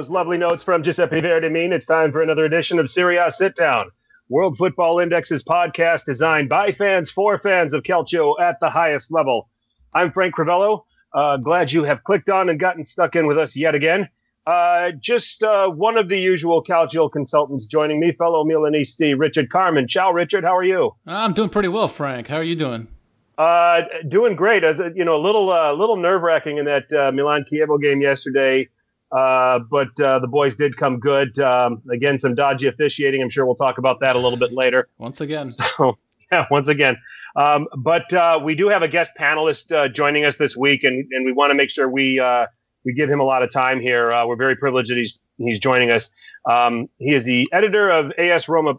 those lovely notes from Giuseppe Verdemin, it's time for another edition of Serie A Sit Down, World Football Index's podcast designed by fans for fans of Calcio at the highest level. I'm Frank Crivello. Glad you have clicked on and gotten stuck in with us yet again. Just one of the usual Calcio consultants joining me, fellow Milanisti, Richard Carmen. Ciao, Richard. How are you? I'm doing pretty well, Frank. How are you doing? Doing great. As you know, a little nerve-wracking in that Milan-Chievo game yesterday. But the boys did come good. Again, some dodgy officiating. I'm sure we'll talk about that a little bit later. Once again. So, yeah, once again. But we do have a guest panelist joining us this week, and we want to make sure we give him a lot of time here. We're very privileged that he's joining us. He is the editor of AS Roma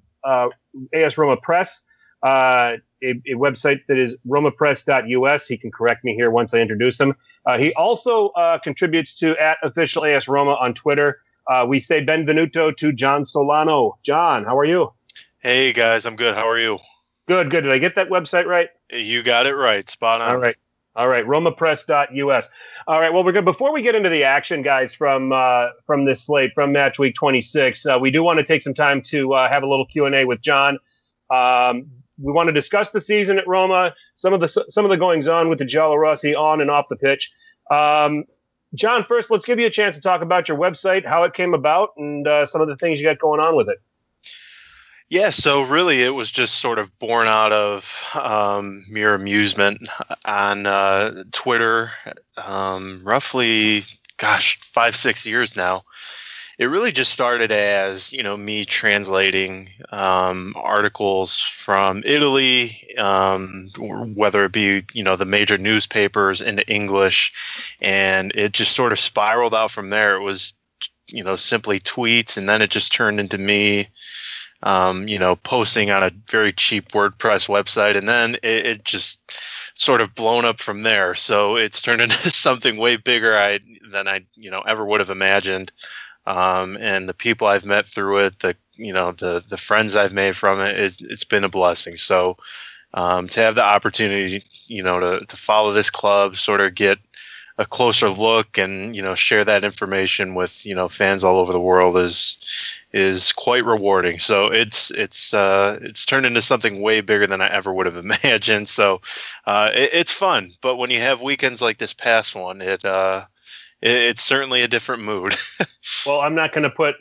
Press, a website that is romapress.us. He can correct me here once I introduce him. He also contributes to @officialasroma on Twitter. We say benvenuto to John Solano. John, how are you? Hey, guys. I'm good. How are you? Good. Did I get that website right? You got it right. Spot on. All right. romapress.us. All right. Well, we're good. Before we get into the action, guys, from this slate, from match week 26, we do want to take some time to have a little Q&A with John. We want to discuss the season at Roma, some of the goings on with the Giallorossi on and off the pitch. John, first, let's give you a chance to talk about your website, how it came about, and some of the things you got going on with it. Yeah, so really it was just sort of born out of mere amusement on Twitter, roughly, 5-6 years now. It really just started as, me translating articles from Italy, whether it be, the major newspapers into English, and it just sort of spiraled out from there. It was, simply tweets, and then it just turned into me, posting on a very cheap WordPress website, and then it just sort of blown up from there. So it's turned into something way bigger than I ever would have imagined. And the people I've met through it, the friends I've made from it, it's been a blessing. So, to have the opportunity, to follow this club, sort of get a closer look and, share that information with, fans all over the world is quite rewarding. So it's turned into something way bigger than I ever would have imagined. So, it's fun. But when you have weekends like this past one, it's certainly a different mood. Well, I'm not going to put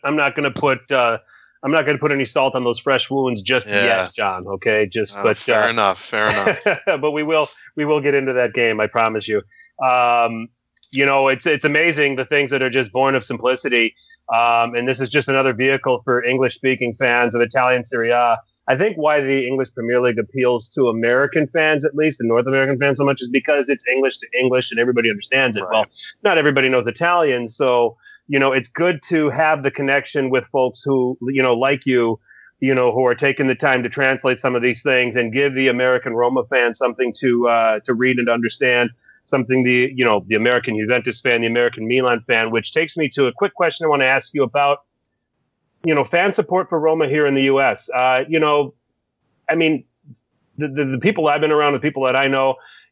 any salt on those fresh wounds just yet, John. Okay, fair enough. But we will get into that game. I promise you. It's amazing the things that are just born of simplicity. And this is just another vehicle for English-speaking fans of Italian Serie A. I think why the English Premier League appeals to American fans, at least, and North American fans so much, is because it's English to English and everybody understands it. Right. Well, not everybody knows Italian, so, it's good to have the connection with folks who, like you, who are taking the time to translate some of these things and give the American Roma fan something to read and understand, something the American Juventus fan, the American Milan fan, which takes me to a quick question I want to ask you about, fan support for Roma here in the U.S. The people I've been around, the people that I know,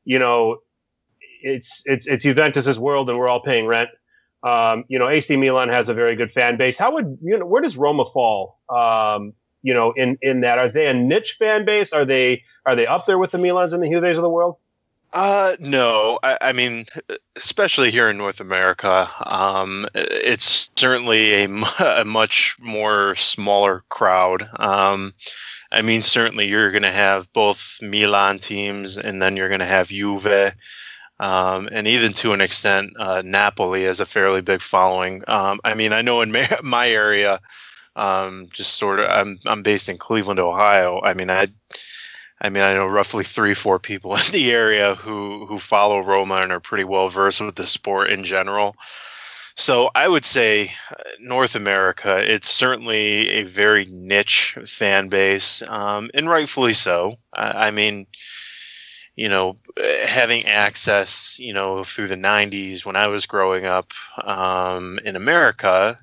it's Juventus's world, and we're all paying rent. AC Milan has a very good fan base. Where does Roma fall? In that, are they a niche fan base? Are they up there with the Milans and the Juves of the world? No, I mean, especially here in North America, it's certainly a much more smaller crowd. Certainly you're going to have both Milan teams, and then you're going to have Juve, and even to an extent, Napoli has a fairly big following. I know in my area, I'm based in Cleveland, Ohio. I know roughly 3-4 people in the area who follow Roma and are pretty well versed with the sport in general. So I would say North America, it's certainly a very niche fan base, and rightfully so. Having access, through the 90s when I was growing up in America,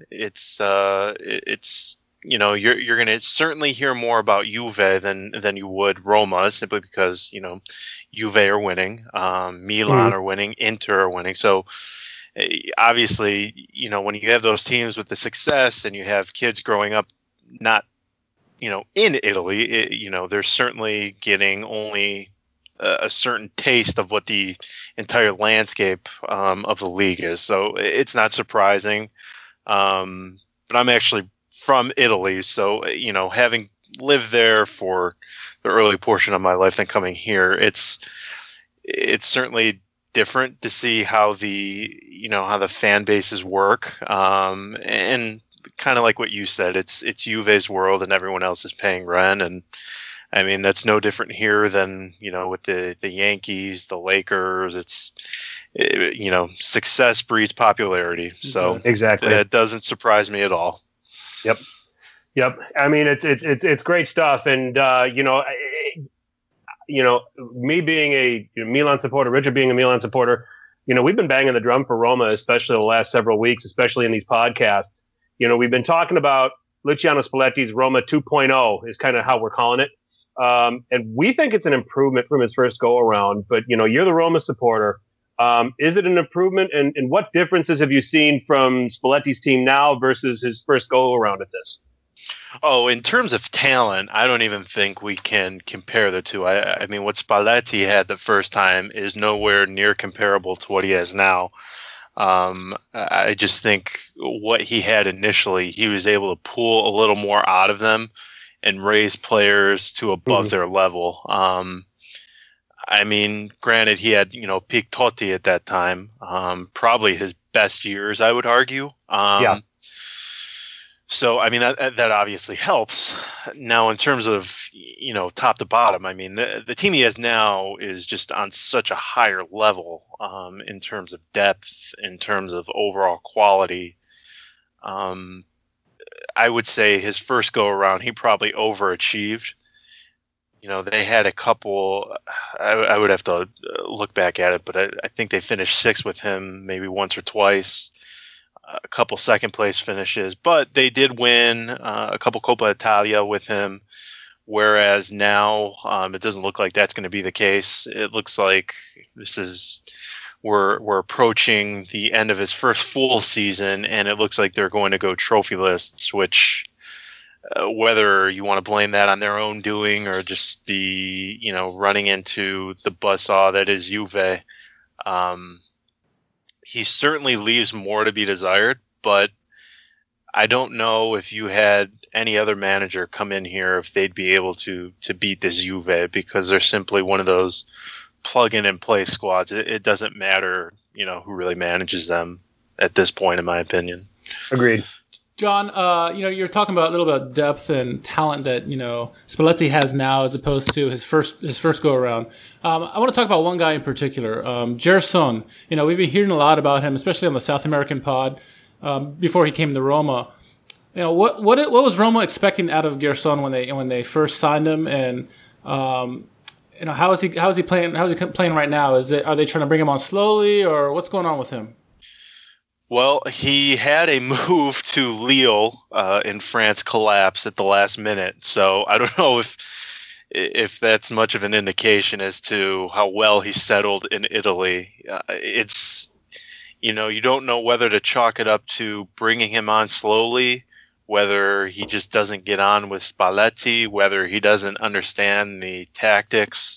you're going to certainly hear more about Juve than you would Roma, simply because, Juve are winning, Milan are winning, Inter are winning. So Obviously, when you have those teams with the success and you have kids growing up not, in Italy, they're certainly getting only a certain taste of what the entire landscape of the league is. So it's not surprising. But I'm actually from Italy, so having lived there for the early portion of my life and coming here, it's certainly different to see how the fan bases work, and kind of like what you said, it's Juve's world and everyone else is paying rent, and I mean that's no different here than with the Yankees, the Lakers. It's success breeds popularity, so exactly that doesn't surprise me at all. Yep. I mean, it's great stuff, and me being a Milan supporter, Richard being a Milan supporter, we've been banging the drum for Roma, especially the last several weeks, especially in these podcasts. We've been talking about Luciano Spalletti's Roma 2.0 is kind of how we're calling it, and we think it's an improvement from his first go around. But you're the Roma supporter. Is it an improvement, and what differences have you seen from Spalletti's team now versus his first go around at this? Oh, in terms of talent, I don't even think we can compare the two. I mean, what Spalletti had the first time is nowhere near comparable to what he has now. I just think what he had initially, he was able to pull a little more out of them and raise players to above their level. I mean, granted, he had, peak Totti at that time, probably his best years, I would argue. Yeah. So, I mean, that obviously helps. Now, in terms of, top to bottom, I mean, the team he has now is just on such a higher level in terms of depth, in terms of overall quality. I would say his first go around, he probably overachieved. They had a couple, I would have to look back at it, but I think they finished sixth with him maybe once or twice. A couple second place finishes, but they did win a couple Coppa Italia with him. Whereas now it doesn't look like that's going to be the case. It looks like we're approaching the end of his first full season, and it looks like they're going to go trophyless, which whether you want to blame that on their own doing or just the running into the buzzsaw that is Juve. He certainly leaves more to be desired, but I don't know if you had any other manager come in here if they'd be able to beat this Juve, because they're simply one of those plug in and play squads. It doesn't matter, who really manages them at this point, in my opinion. Agreed. John, you're talking about a little bit of depth and talent that Spalletti has now as opposed to his first go around. I want to talk about one guy in particular, Gerson. We've been hearing a lot about him, especially on the South American pod before he came to Roma. What was Roma expecting out of Gerson when they first signed him, and how is he playing? How is he playing right now? Are they trying to bring him on slowly, or what's going on with him? Well, he had a move to Lille in France collapse at the last minute, so I don't know if that's much of an indication as to how well he settled in Italy. It's you don't know whether to chalk it up to bringing him on slowly, whether he just doesn't get on with Spalletti, whether he doesn't understand the tactics.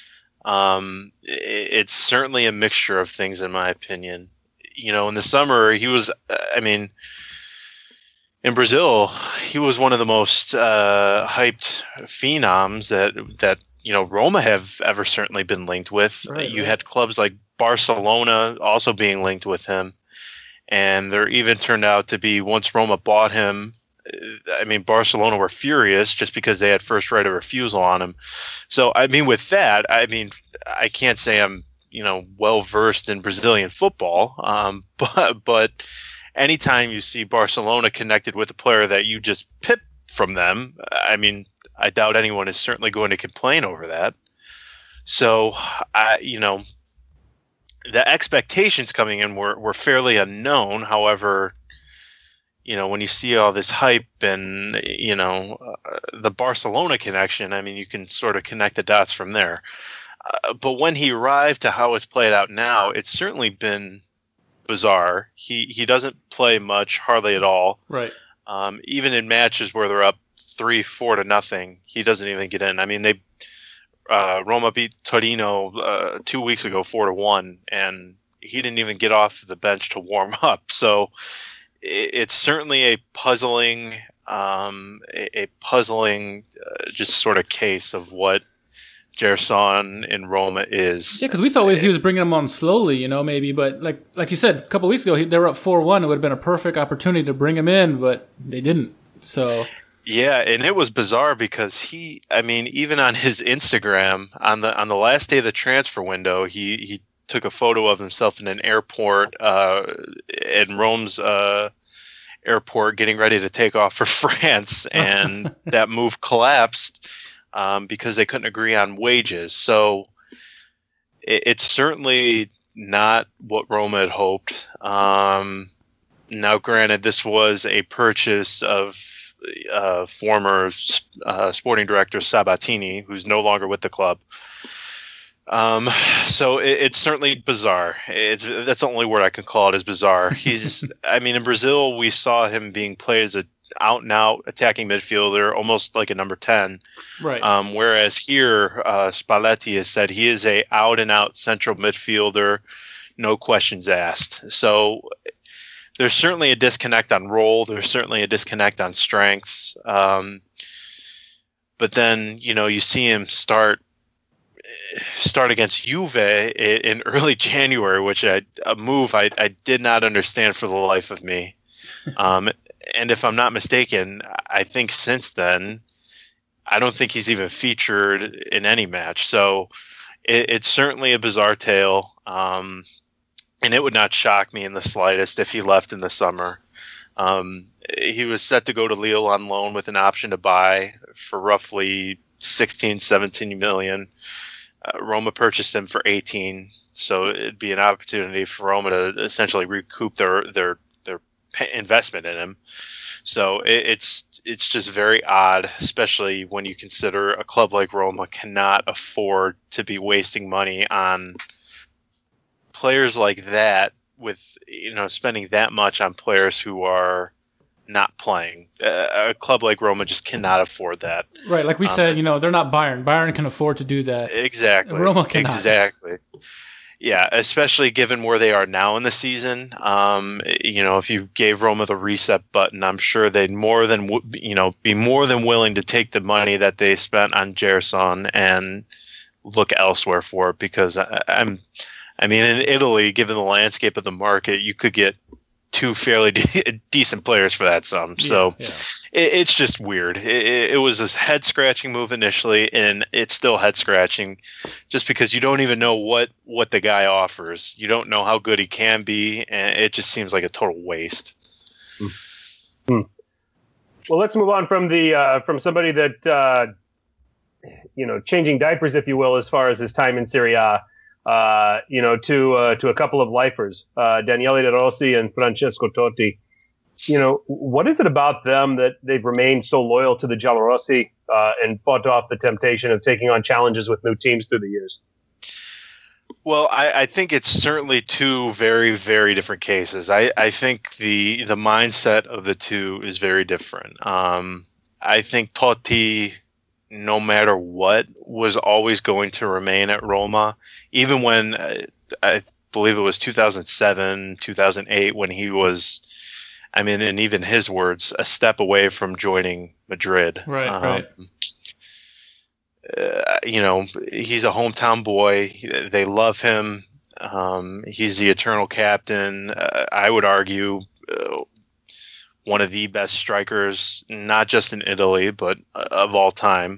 It's certainly a mixture of things, in my opinion. In the summer, he was, in Brazil, he was one of the most hyped phenoms that Roma have ever certainly been linked with. Right, you had clubs like Barcelona also being linked with him. And there even turned out to be, once Roma bought him, Barcelona were furious just because they had first right of refusal on him. So, with that, I can't say I'm well versed in Brazilian football, but anytime you see Barcelona connected with a player that you just pip from them, I doubt anyone is certainly going to complain over that. So, the expectations coming in were fairly unknown. However, when you see all this hype and the Barcelona connection, you can sort of connect the dots from there. But when he arrived to how it's played out now, it's certainly been bizarre. He doesn't play much, hardly at all. Right. Even in matches where they're up 3-4 to nothing, he doesn't even get in. I mean, Roma beat Torino 2 weeks ago 4-1, and he didn't even get off the bench to warm up. So it's certainly a puzzling, just sort of case of what Gerson in Roma is. Yeah, because we thought he was bringing them on slowly, maybe. But like you said, a couple of weeks ago, they were up 4-1. It would have been a perfect opportunity to bring him in, but they didn't. So yeah, and it was bizarre because even on his Instagram, on the last day of the transfer window, he took a photo of himself in an airport in Rome's airport, getting ready to take off for France, and that move collapsed. Because they couldn't agree on wages. So it's certainly not what Roma had hoped. Now, granted, this was a purchase of former sporting director Sabatini, who's no longer with the club. So it's certainly bizarre. That's the only word I can call it, is bizarre. In Brazil, we saw him being played as a out-and-out attacking midfielder, almost like a number 10. Right. Whereas here, Spalletti has said he is a out-and-out central midfielder, no questions asked. So there's certainly a disconnect on role. There's certainly a disconnect on strengths. But then, you see him start against Juve in early January, which a move I did not understand for the life of me. And if I'm not mistaken, I think since then, I don't think he's even featured in any match. So it's certainly a bizarre tale. And it would not shock me in the slightest if he left in the summer. He was set to go to Lille on loan with an option to buy for roughly 16, 17 million. Roma purchased him for 18. So it'd be an opportunity for Roma to essentially recoup their investment in him. So it's just very odd, especially when you consider a club like Roma cannot afford to be wasting money on players like that, with spending that much on players who are not playing. A club like Roma just cannot afford that. Right, like we said, they're not Bayern. Bayern can afford to do that. Exactly. Roma cannot. Exactly. Yeah, especially given where they are now in the season. If you gave Roma the reset button, I'm sure they'd be more than willing to take the money that they spent on Gerson and look elsewhere for it. Because in Italy, given the landscape of the market, you could get two fairly decent players for that sum. So it's just weird. It was a head scratching move initially, and it's still head scratching, just because you don't even know what the guy offers. You don't know how good he can be, and it just seems like a total waste. Well, let's move on from from somebody that changing diapers, if you will, as far as his time in Serie A. To a couple of lifers, Daniele De Rossi and Francesco Totti. What is it about them that they've remained so loyal to the Giallorossi and fought off the temptation of taking on challenges with new teams through the years? Well, I think it's certainly two very, very different cases. I think the mindset of the two is very different. I think Totti, no matter what, was always going to remain at Roma, even when I believe it was 2007, 2008, when he was, in even his words, a step away from joining Madrid. Right. He's a hometown boy. They love him. He's the eternal captain. I would argue one of the best strikers, not just in Italy, but of all time.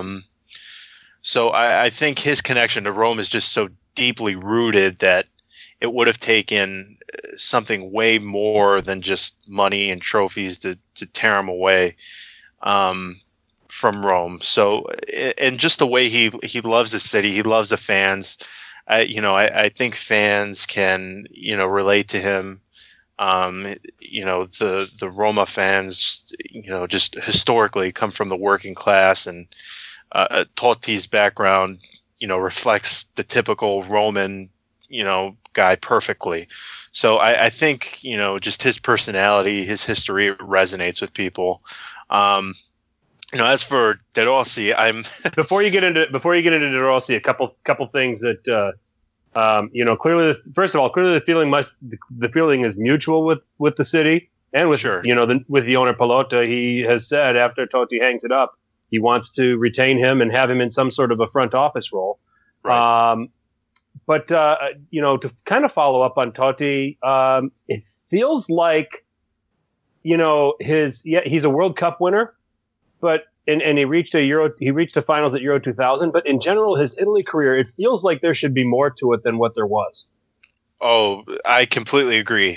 So I think his connection to Rome is just so deeply rooted that it would have taken something way more than just money and trophies to tear him away from Rome. So, and just the way he loves the city, he loves the fans. I think fans can, relate to him. The Roma fans, just historically come from the working class, and Totti's background, reflects the typical Roman, guy perfectly. So I think, just his personality, his history resonates with people. As for De Rossi, before you get into De Rossi, a couple things that clearly, first of all, clearly the feeling is mutual with the city and with Sure. With the owner Pallotta. He has said after Totti hangs it up, he wants to retain him and have him in some sort of a front office role. Right. But to kind of follow up on Totti, it feels like, he's a World Cup winner, but and he reached the finals at Euro 2000. But in general, his Italy career, it feels like there should be more to it than what there was. Oh, I completely agree.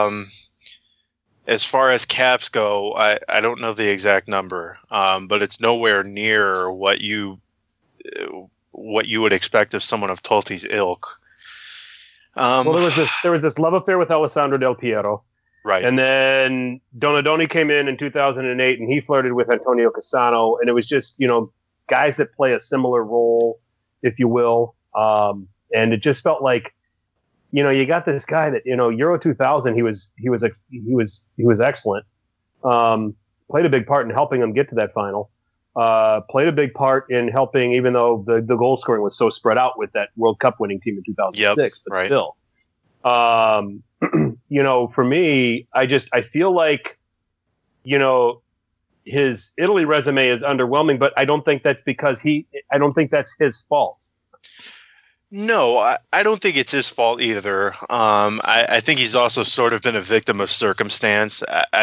As far as caps go, I don't know the exact number, but it's nowhere near what you would expect of someone of Totti's ilk. Well, there was this love affair with Alessandro Del Piero, right? And then Donadoni came in 2008, and he flirted with Antonio Cassano, and it was just guys that play a similar role, if you will, and it just felt like you got this guy that Euro 2000 he was excellent, played a big part in helping them get to that final. Played a big part in helping, even though the goal scoring was so spread out with that World Cup winning team in 2006. Yep, but right. Still, for me, I feel like, his Italy resume is underwhelming, but I don't think that's his fault. No, I don't think it's his fault either. I think he's also sort of been a victim of circumstance.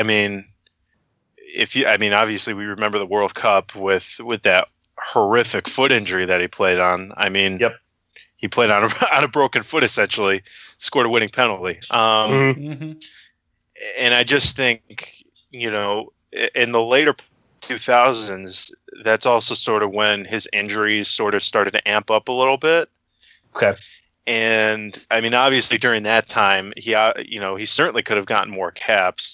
Obviously we remember the World Cup with that horrific foot injury that he played on. Yep. He played on a broken foot, essentially, scored a winning penalty. And I just think, in the later 2000s, that's also sort of when his injuries sort of started to amp up a little bit. Okay. And obviously during that time, he certainly could have gotten more caps.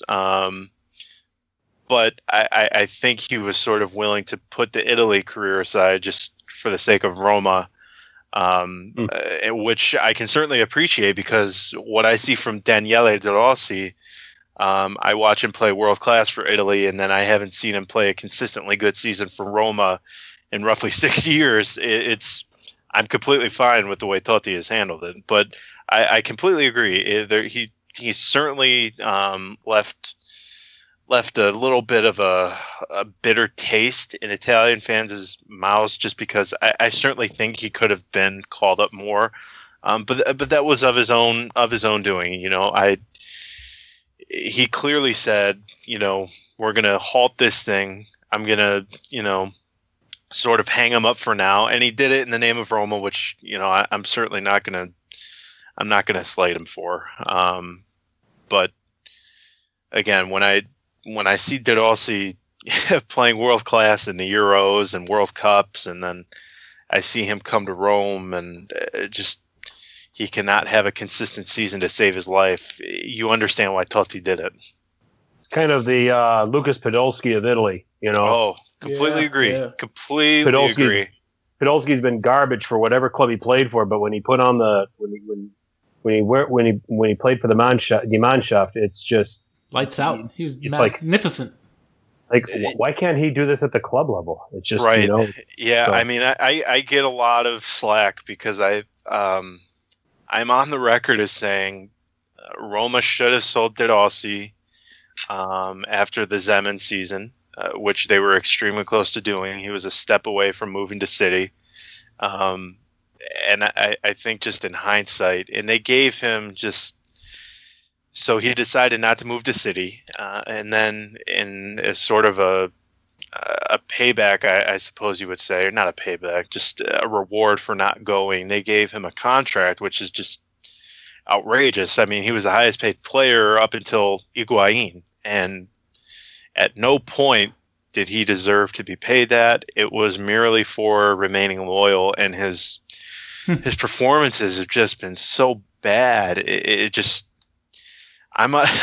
But I think he was sort of willing to put the Italy career aside just for the sake of Roma, which I can certainly appreciate, because what I see from Daniele De Rossi, I watch him play world class for Italy, and then I haven't seen him play a consistently good season for Roma in roughly 6 years. I'm completely fine with the way Totti has handled it, but I completely agree. He certainly left a little bit of a bitter taste in Italian fans' mouths, just because I certainly think he could have been called up more. But that was of his own doing. He clearly said, we're going to halt this thing. I'm going to, sort of hang him up for now. And he did it in the name of Roma, which, I'm certainly not going to slight him for. But again, when I see De Rossi playing world class in the Euros and World Cups, and then I see him come to Rome and he cannot have a consistent season to save his life, you understand why Totti did it. It's kind of the Lucas Podolski of Italy, Oh, completely agree. Yeah. Completely agree. Podolski's been garbage for whatever club he played for, but when he put on when he played for the Mannschaft, it's just lights out. He was magnificent. Why can't he do this at the club level? It's just right. Yeah, so. I get a lot of slack because I'm on the record as saying Roma should have sold De Rossi after the Zeman season, which they were extremely close to doing. He was a step away from moving to City. And I think just in hindsight, and they gave him so he decided not to move to City. And then in as sort of a payback, I suppose you would say, or not a payback, just a reward for not going, they gave him a contract, which is just outrageous. He was the highest paid player up until Higuain, and at no point did he deserve to be paid that. It was merely for remaining loyal, and his performances have just been so bad.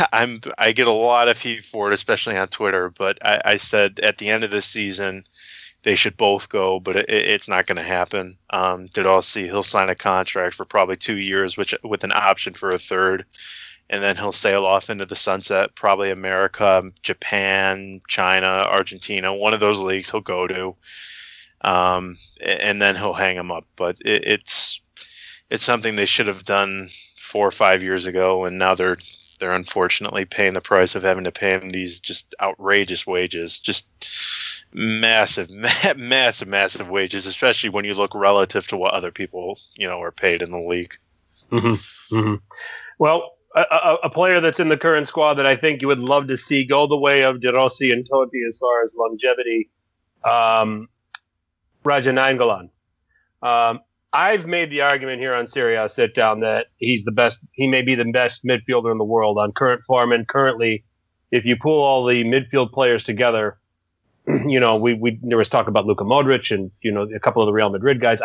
I get a lot of heat for it, especially on Twitter, but I said at the end of this season, they should both go, but it's not going to happen. De Rossi, he'll sign a contract for probably 2 years, with an option for a third, and then he'll sail off into the sunset. Probably America, Japan, China, Argentina, one of those leagues he'll go to, and then he'll hang him up. But it's something they should have done 4 or 5 years ago, and now they're unfortunately paying the price of having to pay him these just outrageous wages, just massive wages, especially when you look relative to what other people, are paid in the league. Mm-hmm. Mm-hmm. Well, a player that's in the current squad that I think you would love to see go the way of De Rossi and Totti as far as longevity, Raja Nainggolan. I've made the argument here on Serie A Sit Down that he's the best. He may be the best midfielder in the world on current form. And currently, if you pull all the midfield players together, there was talk about Luka Modric and a couple of the Real Madrid guys.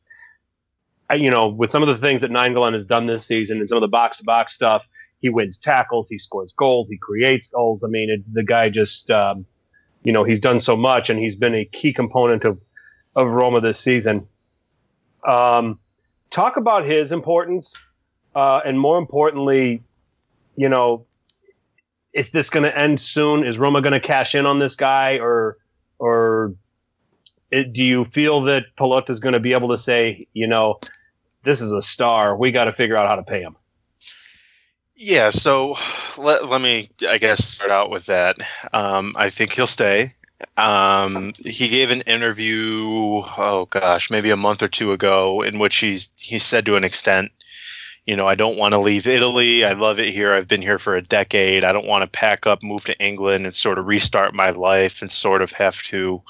With some of the things that Nainggolan has done this season and some of the box-to-box stuff, he wins tackles, he scores goals, he creates goals. I mean, the guy just, he's done so much, and he's been a key component of Roma this season. Talk about his importance, and more importantly, is this going to end soon? Is Roma going to cash in on this guy, or do you feel that Pallotta is going to be able to say, this is a star, we got to figure out how to pay him? Yeah, so let me, I guess, start out with that. I think he'll stay. He gave an interview, maybe a month or two ago, in which he said to an extent, I don't want to leave Italy. I love it here. I've been here for a decade. I don't want to pack up, move to England, and sort of restart my life and sort of have to,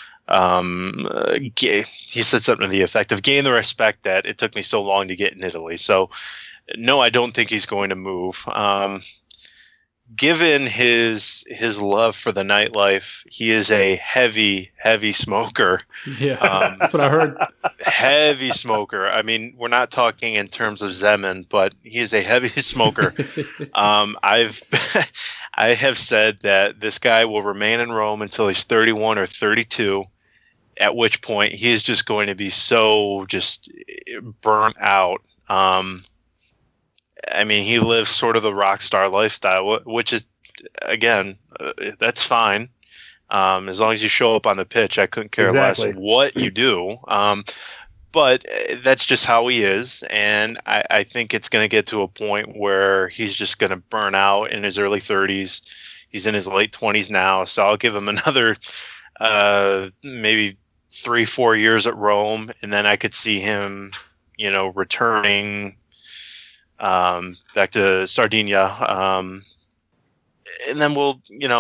he said something to the effect of gain the respect that it took me so long to get in Italy. So, no, I don't think he's going to move. Given his love for the nightlife, he is a heavy smoker. Yeah, that's what I heard. Heavy smoker. I mean, we're not talking in terms of Zeman, but he is a heavy smoker. I have said that this guy will remain in Rome until he's 31 or 32, at which point he is just going to be so just burnt out. I mean, he lives sort of the rock star lifestyle, which is, again, that's fine. As long as you show up on the pitch, I couldn't care less what you do. But that's just how he is. And I think it's going to get to a point where he's just going to burn out in his early 30s. He's in his late 20s now. So I'll give him another maybe 3-4 years at Rome. And then I could see him, returning back to Sardinia, and then we'll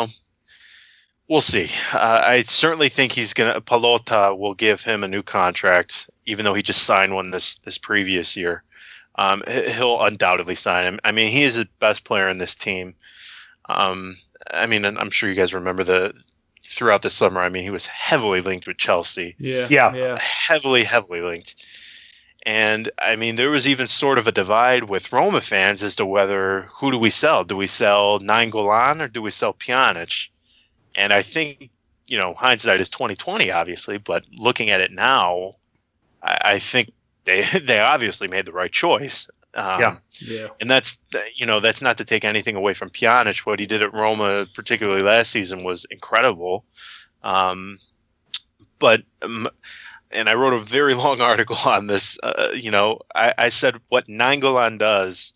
see. I certainly think Pallotta will give him a new contract, even though he just signed one this previous year. He'll undoubtedly sign him. I mean, he is the best player in this team. I mean, and I'm sure you guys remember throughout the summer, I mean, he was heavily linked with Chelsea. Yeah. Heavily linked. And, I mean, there was even sort of a divide with Roma fans as to who do we sell? Do we sell Nainggolan or do we sell Pjanic? And I think, hindsight is 20/20, obviously, but looking at it now, I think they obviously made the right choice. Yeah. And that's not to take anything away from Pjanic. What he did at Roma, particularly last season, was incredible. But... and I wrote a very long article on this. I said what Nainggolan does,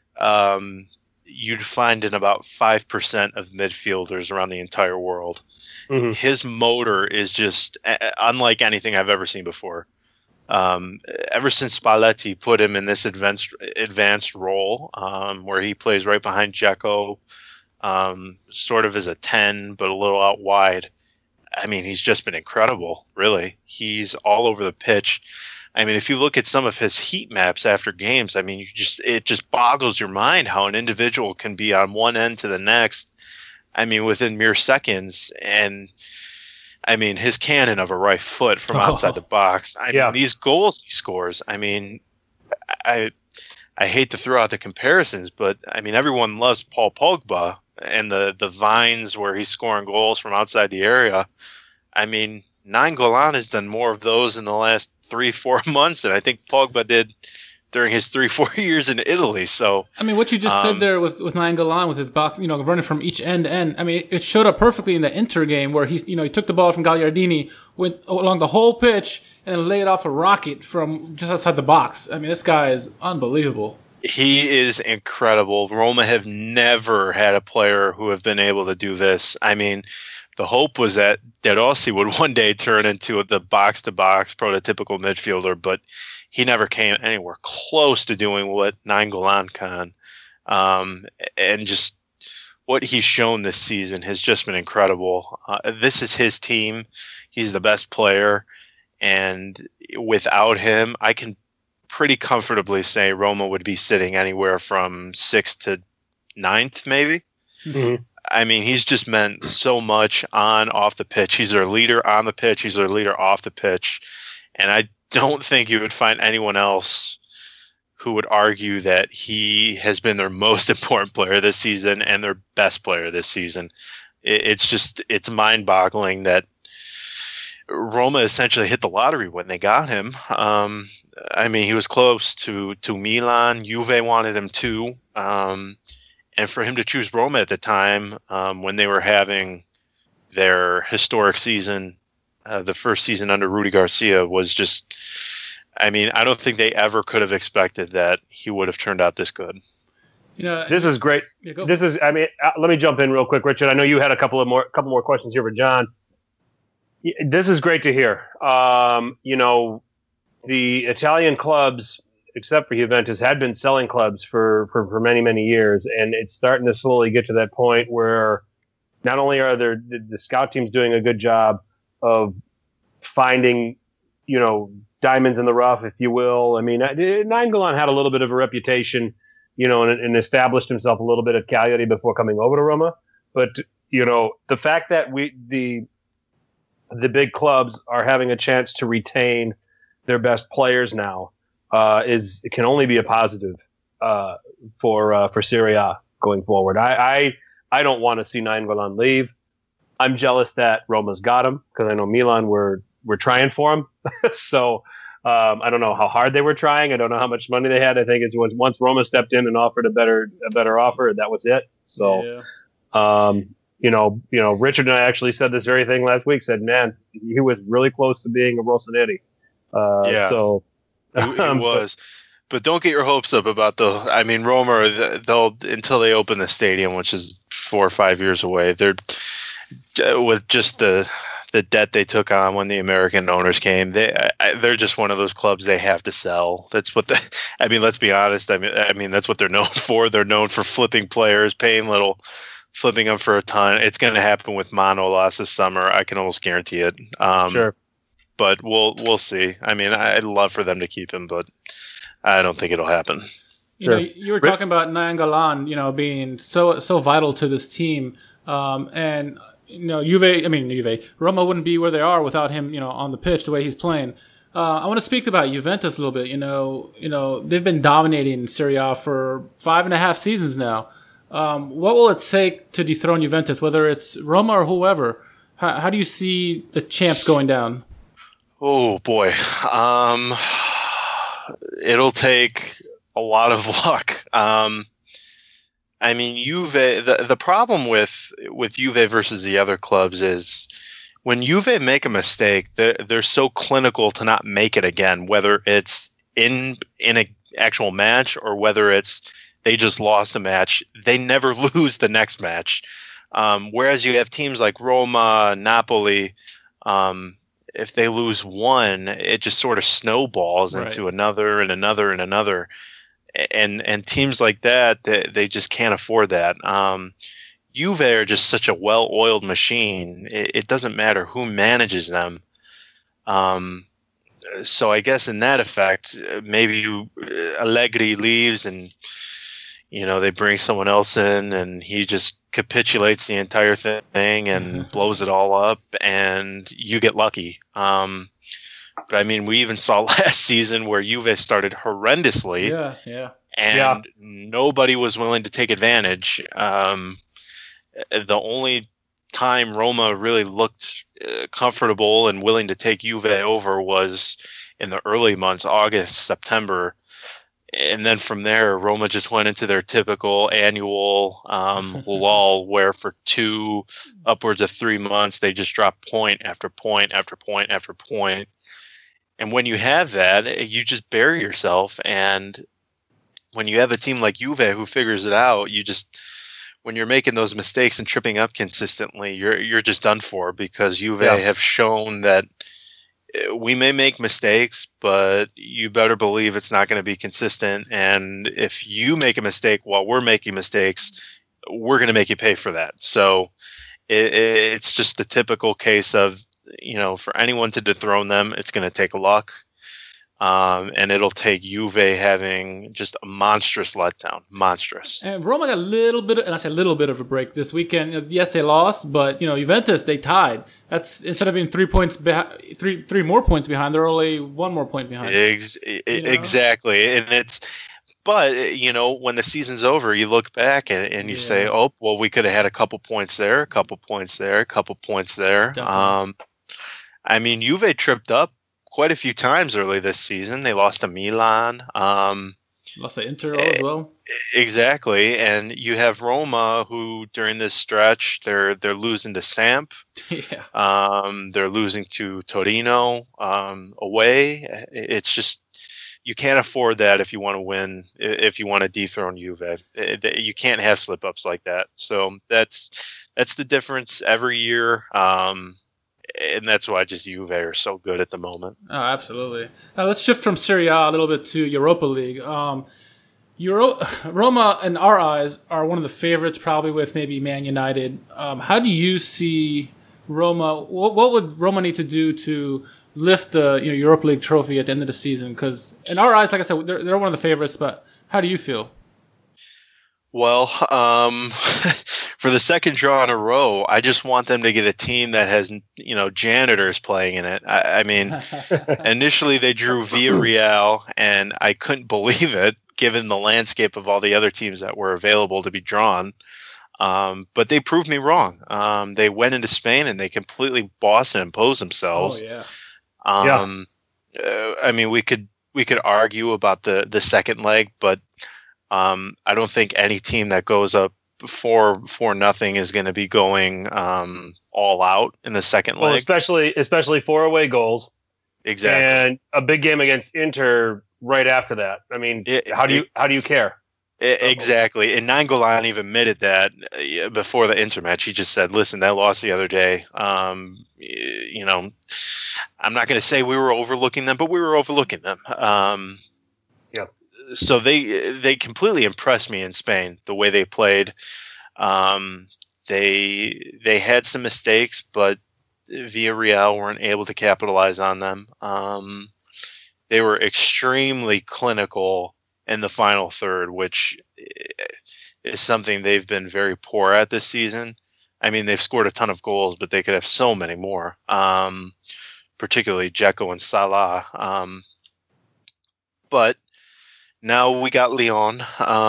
you'd find in about 5% of midfielders around the entire world. Mm-hmm. His motor is just unlike anything I've ever seen before. Ever since Spalletti put him in this advanced role, where he plays right behind Dzeko, sort of as a 10, but a little out wide. I mean, he's just been incredible, really. He's all over the pitch. I mean, if you look at some of his heat maps after games, I mean, it just boggles your mind how an individual can be on one end to the next. I mean, within mere seconds. And I mean, his cannon of a right foot from outside the box. I mean, these goals he scores. I mean, I hate to throw out the comparisons, but I mean, everyone loves Paul Pogba and the vines where he's scoring goals from outside the area. I mean, Nainggolan has done more of those in the last 3-4 months than I think Pogba did during his 3-4 years in Italy. So I mean, what you just said there with Nainggolan with his box, running from each end to end. I mean, it showed up perfectly in the Inter game where he took the ball from Gagliardini, went along the whole pitch, and then laid off a rocket from just outside the box. I mean, this guy is unbelievable. He is incredible. Roma have never had a player who have been able to do this. I mean, the hope was that De Rossi would one day turn into the box-to-box prototypical midfielder, but he never came anywhere close to doing what Nainggolan can. And just what he's shown this season has just been incredible. This is his team. He's the best player. And without him, I can pretty comfortably say Roma would be sitting anywhere from 6th to 9th, maybe. Mm-hmm. I mean, he's just meant so much on, off the pitch. He's their leader on the pitch. He's their leader off the pitch. And I don't think you would find anyone else who would argue that he has been their most important player this season and their best player this season. It's mind-boggling that Roma essentially hit the lottery when they got him. I mean, he was close to Milan. Juve wanted him too. And for him to choose Roma at the time, when they were having their historic season, the first season under Rudy Garcia, was just, I mean, I don't think they ever could have expected that he would have turned out this good. This is great. Yeah, let me jump in real quick, Richard. I know you had a couple more questions here for John. This is great to hear. The Italian clubs, except for Juventus, had been selling clubs for many, many years. And it's starting to slowly get to that point where not only are the scout teams doing a good job of finding, diamonds in the rough, if you will. I mean, Nainggolan had a little bit of a reputation, and established himself a little bit at Cagliari before coming over to Roma. But, the fact that the big clubs are having a chance to retain their best players now it can only be a positive for Serie A going forward. I don't want to see Nainggolan leave. I'm jealous that Roma's got him because I know Milan were trying for him. So I don't know how hard they were trying. I don't know how much money they had. I think it's once Roma stepped in and offered a better offer, that was it. So. Yeah. Richard and I actually said this very thing last week. Said, man, he was really close to being a Rossoneri. Yeah. So he was. But don't get your hopes up about Roma. They'll until they open the stadium, which is 4 or 5 years away. They're with just the debt they took on when the American owners came. They're just one of those clubs they have to sell. That's what let's be honest. I mean that's what they're known for. They're known for flipping players, paying little, flipping them for a ton. It's going to happen with Manolas this summer. I can almost guarantee it. Sure. But we'll see. I mean, I'd love for them to keep him, but I don't think it'll happen. Sure. You were talking about Nainggolan, being so vital to this team, and Roma wouldn't be where they are without him, on the pitch the way he's playing. I want to speak about Juventus a little bit. They've been dominating Serie A for 5.5 seasons now. What will it take to dethrone Juventus, whether it's Roma or whoever? How do you see the champs going down? Oh boy, it'll take a lot of luck. I mean, Juve. The problem with Juve versus the other clubs is when Juve make a mistake, they're so clinical to not make it again. Whether it's in an actual match or whether it's they just lost a match, they never lose the next match. Whereas you have teams like Roma, Napoli. If they lose one, it just sort of snowballs into another and another and another. And teams like that, they just can't afford that. Juve are just such a well-oiled machine. It doesn't matter who manages them. So I guess in that effect, maybe Allegri leaves and they bring someone else in and he just capitulates the entire thing and blows it all up and you get lucky. But I mean, we even saw last season where Juve started horrendously. And nobody was willing to take advantage. The only time Roma really looked comfortable and willing to take Juve over was in the early months, August, September. And then from there, Roma just went into their typical annual lull where for upwards of 3 months, they just dropped point after point after point after point. And when you have that, you just bury yourself. And when you have a team like Juve who figures it out, when you're making those mistakes and tripping up consistently, you're just done for, because Juve have shown that we may make mistakes, but you better believe it's not going to be consistent. And if you make a mistake while we're making mistakes, we're going to make you pay for that. So it's just the typical case of, for anyone to dethrone them, it's going to take luck. And it'll take Juve having just a monstrous letdown. Monstrous. And Roma got a little bit, and I say a little bit of a break this weekend. Yes, they lost, but Juventus, they tied. That's, instead of being 3 points behind, three more points behind, they're only 1 more point behind. Exactly, and but when the season's over, you look back and you say, oh, well, we could have had a couple points there, a couple points there, a couple points there. Juve tripped up quite a few times early this season. They lost to Milan. Lost to Inter as well. Exactly. And you have Roma, who during this stretch, they're losing to Samp. They're losing to Torino away. It's just, you can't afford that if you want to win, if you want to dethrone Juve. You can't have slip-ups like that. So that's the difference every year. And that's why just Juve are so good at the moment. Oh, absolutely. Now let's shift from Serie A a little bit to Europa League. Roma, in our eyes, are one of the favorites, probably with maybe Man United. How do you see Roma? What would Roma need to do to lift the Europa League trophy at the end of the season? Because in our eyes, like I said, they're one of the favorites. But how do you feel? Well, for the second draw in a row, I just want them to get a team that has, janitors playing in it. I mean, initially they drew Villarreal, and I couldn't believe it, given the landscape of all the other teams that were available to be drawn. But they proved me wrong. They went into Spain and they completely bossed and imposed themselves. Oh, yeah. We could argue about the second leg, but I don't think any team that goes up 4-0 is going to be going all out in the second leg. Especially 4 away goals. Exactly. And a big game against Inter right after that. I mean, how do you care? Exactly. And Nainggolan even admitted that before the Inter match. He just said, listen, that loss the other day, I'm not going to say we were overlooking them, but we were overlooking them. So they completely impressed me in Spain, the way they played. They had some mistakes, but Villarreal weren't able to capitalize on them. They were extremely clinical in the final third, which is something they've been very poor at this season. I mean, they've scored a ton of goals, but they could have so many more, particularly Dzeko and Salah. But now we got Lyon.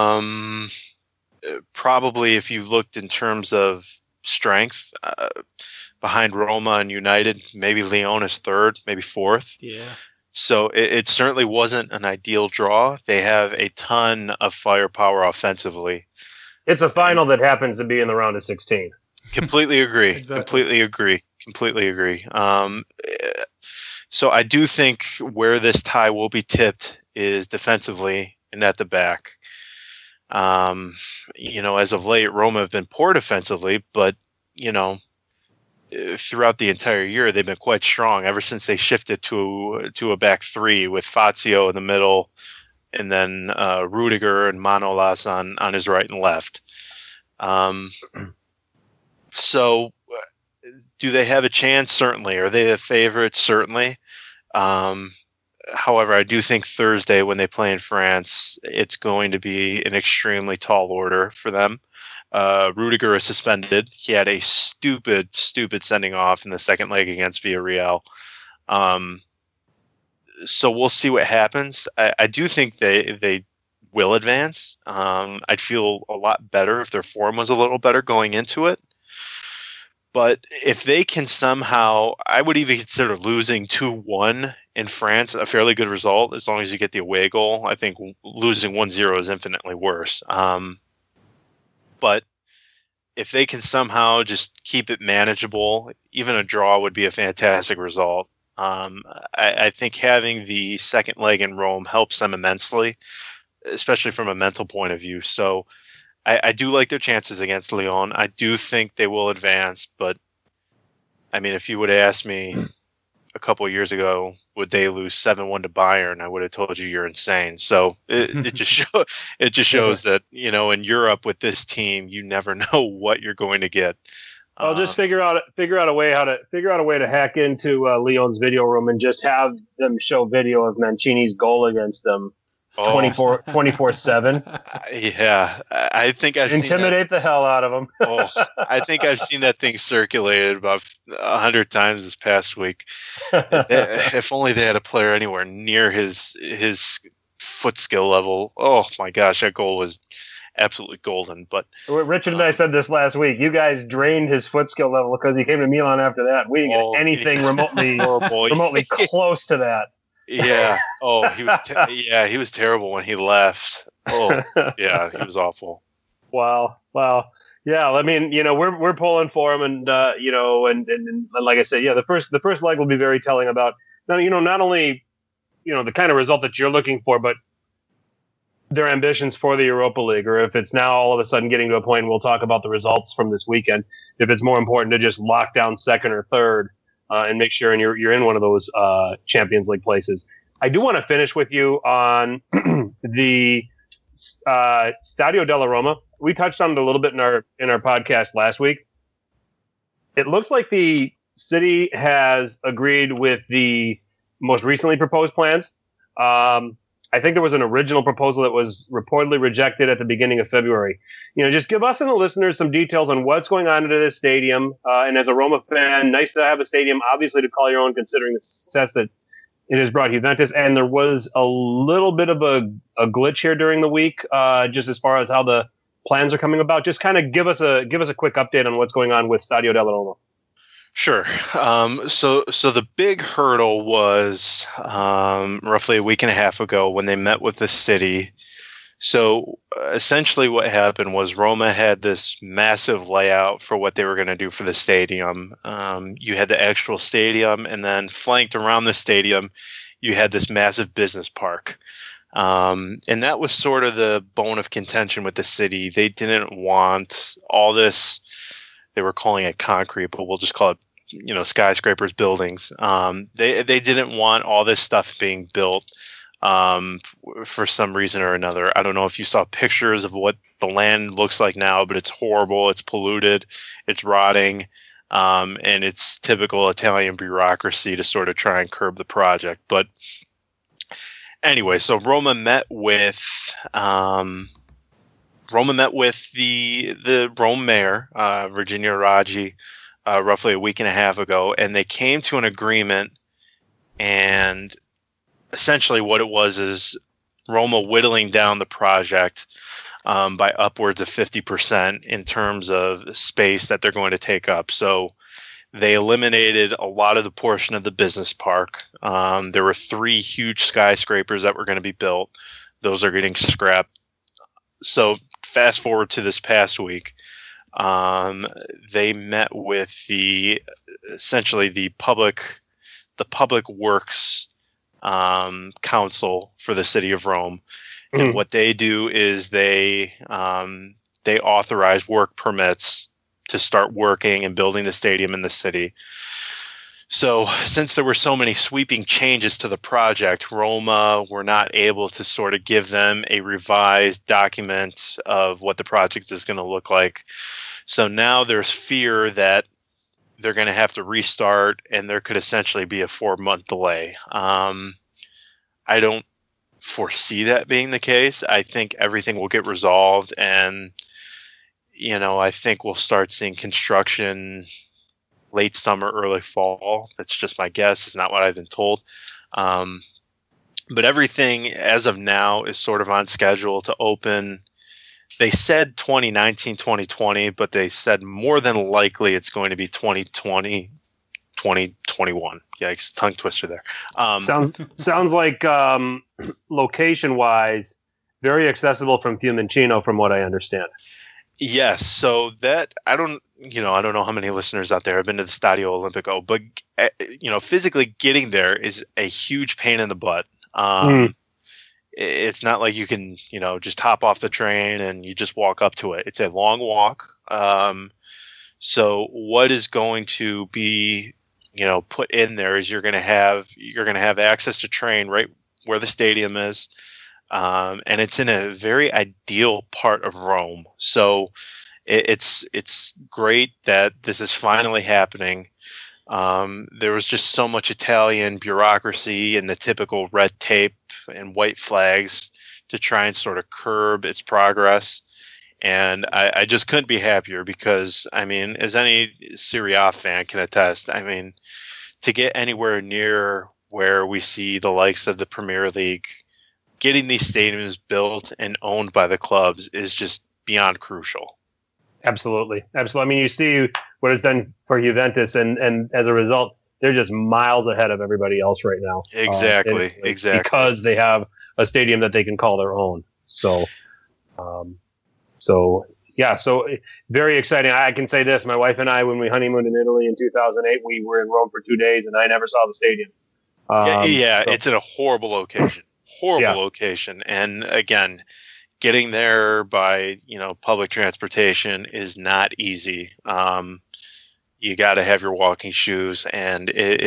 Probably, if you looked in terms of strength, behind Roma and United, maybe Lyon is third, maybe fourth. Yeah. So it certainly wasn't an ideal draw. They have a ton of firepower offensively. It's a final that happens to be in the round of 16. Completely agree. Exactly. Completely agree. So I do think where this tie will be tipped is defensively and at the back. As of late, Roma have been poor defensively, but, throughout the entire year, they've been quite strong ever since they shifted to a back three with Fazio in the middle and then Rudiger and Manolas on his right and left. So do they have a chance? Certainly. Are they the favorites? Certainly. However, I do think Thursday when they play in France, it's going to be an extremely tall order for them. Rudiger is suspended. He had a stupid sending off in the second leg against Villarreal. So we'll see what happens. I do think they will advance. I'd feel a lot better if their form was a little better going into it. But if they can somehow, I would even consider losing 2-1 in France a fairly good result, as long as you get the away goal. I think losing 1-0 is infinitely worse. But if they can somehow just keep it manageable, even a draw would be a fantastic result. I think having the second leg in Rome helps them immensely, especially from a mental point of view. So I do like their chances against Lyon. I do think they will advance, but I mean, if you would ask me a couple of years ago, would they lose 7-1 to Bayern? I would have told you you're insane. So it just shows that, in Europe with this team, you never know what you're going to get. I'll just figure out a way to hack into Lyon's video room and just have them show video of Mancini's goal against them 24/7. Yeah, I think I've intimidate the hell out of them. I think I've seen that thing circulated about 100 times this past week. If only they had a player anywhere near his foot skill level. Oh my gosh, that goal was absolutely golden. But Richard and I said this last week. You guys drained his foot skill level because he came to Milan after that. We didn't get anything remotely close to that. Yeah. Oh, he was terrible when he left. Oh, yeah, he was awful. Wow. Yeah, I mean, we're pulling for him, and and like I said, yeah, the first leg will be very telling about not only the kind of result that you're looking for, but their ambitions for the Europa League, or if it's now all of a sudden getting to a point, we'll talk about the results from this weekend. If it's more important to just lock down second or third. And make sure you're in one of those Champions League places. I do want to finish with you on the Stadio della Roma. We touched on it a little bit in our podcast last week. It looks like the city has agreed with the most recently proposed plans. I think there was an original proposal that was reportedly rejected at the beginning of February. Just give us and the listeners some details on what's going on at this stadium. And as a Roma fan, nice to have a stadium, obviously, to call your own, considering the success that it has brought Juventus. And there was a little bit of a glitch here during the week, just as far as how the plans are coming about. Just kind of give us a quick update on what's going on with Stadio della Roma. Sure. So the big hurdle was roughly a week and a half ago when they met with the city. So essentially what happened was Roma had this massive layout for what they were going to do for the stadium. You had the actual stadium, and then flanked around the stadium, you had this massive business park. And that was sort of the bone of contention with the city. They didn't want all this. They were calling it concrete, but we'll just call it, skyscrapers, buildings. They didn't want all this stuff being built for some reason or another. I don't know if you saw pictures of what the land looks like now, but it's horrible. It's polluted. It's rotting. And it's typical Italian bureaucracy to sort of try and curb the project. But anyway, so Roma met with the Rome mayor, Virginia Raggi, roughly a week and a half ago, and they came to an agreement. And essentially what it was is Roma whittling down the project by upwards of 50% in terms of space that they're going to take up. So they eliminated a lot of the portion of the business park. There were 3 huge skyscrapers that were going to be built. Those are getting scrapped. So fast forward to this past week, they met with essentially the public works council for the city of Rome. And what they do is they authorize work permits to start working and building the stadium in the city. So since there were so many sweeping changes to the project, Roma were not able to sort of give them a revised document of what the project is going to look like. So now there's fear that they're going to have to restart, and there could essentially be a 4-month delay. I don't foresee that being the case. I think everything will get resolved, and I think we'll start seeing construction late summer, early fall. That's just my guess. It's not what I've been told. But everything as of now is sort of on schedule to open they said 2019, 2020, but they said more than likely it's going to be 2020, 2021. Yikes, tongue twister there. Sounds like location wise, very accessible from Fiumicino, from what I understand. Yes, so that I don't know how many listeners out there have been to the Stadio Olimpico, but physically getting there is a huge pain in the butt. It's not like you can just hop off the train and you just walk up to it. It's a long walk. So what is going to be put in there is you're going to have access to train right where the stadium is. And it's in a very ideal part of Rome. So it's great that this is finally happening. There was just so much Italian bureaucracy and the typical red tape and white flags to try and sort of curb its progress. And I just couldn't be happier because, as any Serie A fan can attest, to get anywhere near where we see the likes of the Premier League, getting these stadiums built and owned by the clubs is just beyond crucial. Absolutely. You see what it's done for Juventus, and as a result, they're just miles ahead of everybody else right now. Exactly. Because they have a stadium that they can call their own. So very exciting. I can say this: my wife and I, when we honeymooned in Italy in 2008, we were in Rome for 2 days, and I never saw the stadium. It's in a horrible location. Location. And again, getting there by, public transportation is not easy. You got to have your walking shoes, and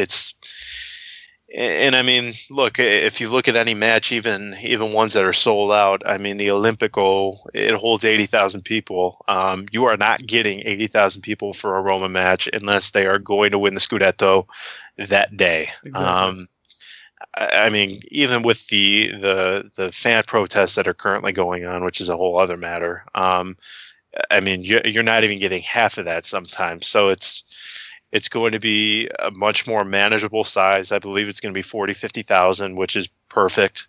look, if you look at any match, even ones that are sold out, the Olimpico, it holds 80,000 people. You are not getting 80,000 people for a Roma match unless they are going to win the Scudetto that day. Exactly. Even with the fan protests that are currently going on, which is a whole other matter, you're not even getting half of that sometimes. So it's going to be a much more manageable size. I believe it's going to be 40, 50,000, which is perfect.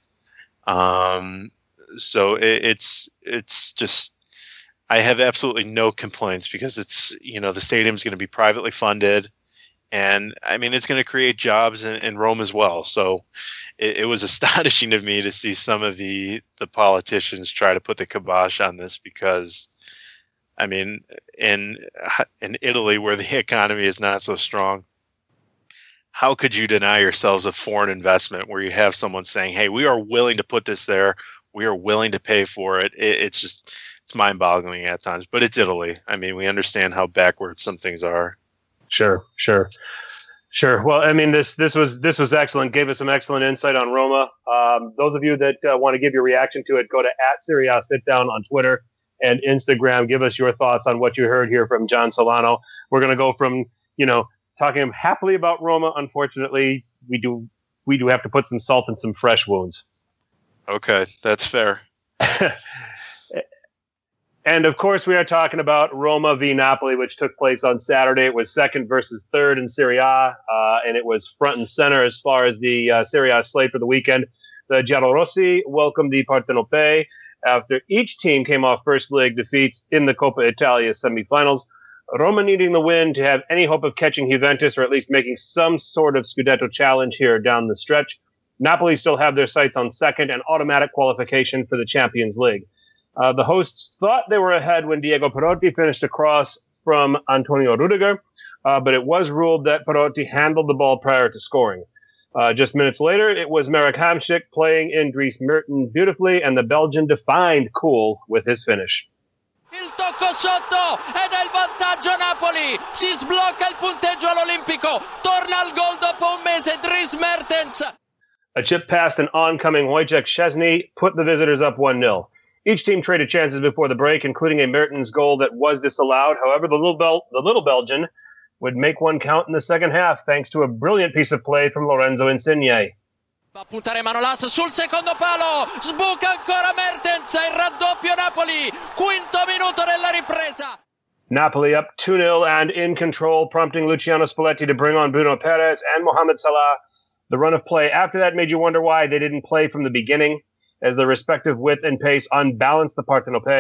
So it's just, I have absolutely no complaints because it's, the stadium's going to be privately funded. And it's going to create jobs in Rome as well. So it was astonishing to me to see some of the politicians try to put the kibosh on this because, in Italy where the economy is not so strong, how could you deny yourselves a foreign investment where you have someone saying, hey, we are willing to put this there. We are willing to pay for it. It's mind-boggling at times, but it's Italy. We understand how backwards some things are. Sure. Well, this was excellent. Gave us some excellent insight on Roma. Those of you that want to give your reaction to it, go to @SerieASitdown on Twitter and Instagram. Give us your thoughts on what you heard here from John Solano. We're going to go from talking happily about Roma. Unfortunately, we do have to put some salt in some fresh wounds. Okay, that's fair. And, of course, we are talking about Roma v. Napoli, which took place on Saturday. It was second versus third in Serie A, and it was front and center as far as the Serie A slate for the weekend. The Giallorossi welcomed the Partenopei after each team came off first leg defeats in the Coppa Italia semifinals. Roma needing the win to have any hope of catching Juventus or at least making some sort of Scudetto challenge here down the stretch. Napoli still have their sights on second and automatic qualification for the Champions League. The hosts thought they were ahead when Diego Perotti finished a cross from Antonio Rudiger, but it was ruled that Perotti handled the ball prior to scoring. Just minutes later, it was Marek Hamšík playing in Dries Mertens beautifully, and the Belgian defined cool with his finish. Il tocco sotto ed è il vantaggio Napoli, si sblocca il punteggio all'Olimpico, torna al gol dopo un mese Dries Mertens. A chip past an oncoming Wojciech Szczesny put the visitors up 1-0. Each team traded chances before the break, including a Mertens goal that was disallowed. However, the little Belgian would make one count in the second half, thanks to a brilliant piece of play from Lorenzo Insigne. Va a puntare Manolas sul secondo palo, sbuca ancora Mertens, il raddoppio Napoli, quinto minuto della ripresa. Napoli up 2-0 and in control, prompting Luciano Spalletti to bring on Bruno Perez and Mohamed Salah. The run of play after that made you wonder why they didn't play from the beginning, as their respective width and pace unbalanced the Partenopei.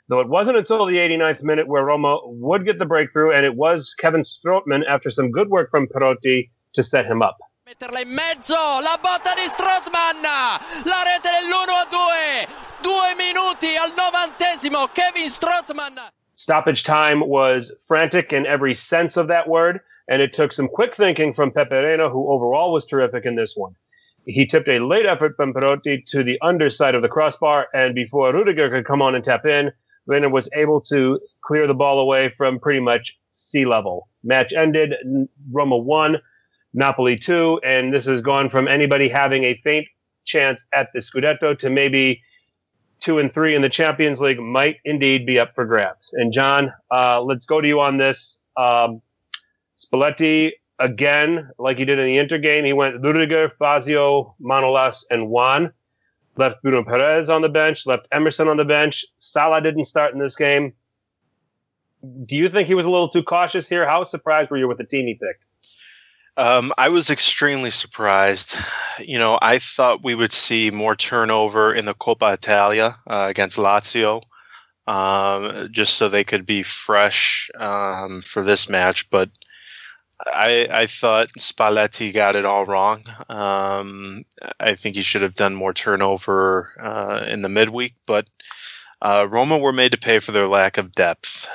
though it wasn't until the 89th minute where Roma would get the breakthrough, and it was Kevin Strootman, after some good work from Perotti, to set him up. Metterla in mezzo, la botta di Strootman, la rete dell'1-2, 2 minuti al 90esimo, Kevin Strootman. Stoppage time was frantic in every sense of that word, and it took some quick thinking from Pepe Reina, who overall was terrific in this one. He tipped a late effort from Perotti to the underside of the crossbar, and before Rudiger could come on and tap in, Reina was able to clear the ball away from pretty much sea level. Match ended, Roma 1, Napoli 2, and this has gone from anybody having a faint chance at the Scudetto to maybe 2 and 3 in the Champions League might indeed be up for grabs. And John, let's go to you on this. Spalletti, again, like he did in the Inter game, he went Rudiger, Fazio, Manolas, and Juan. Left Bruno Perez on the bench, left Emerson on the bench. Salah didn't start in this game. Do you think he was a little too cautious here? How surprised were you with the team he picked? I was extremely surprised. I thought we would see more turnover in the Coppa Italia against Lazio, just so they could be fresh for this match. But I thought Spalletti got it all wrong. I think he should have done more turnover in the midweek, but Roma were made to pay for their lack of depth.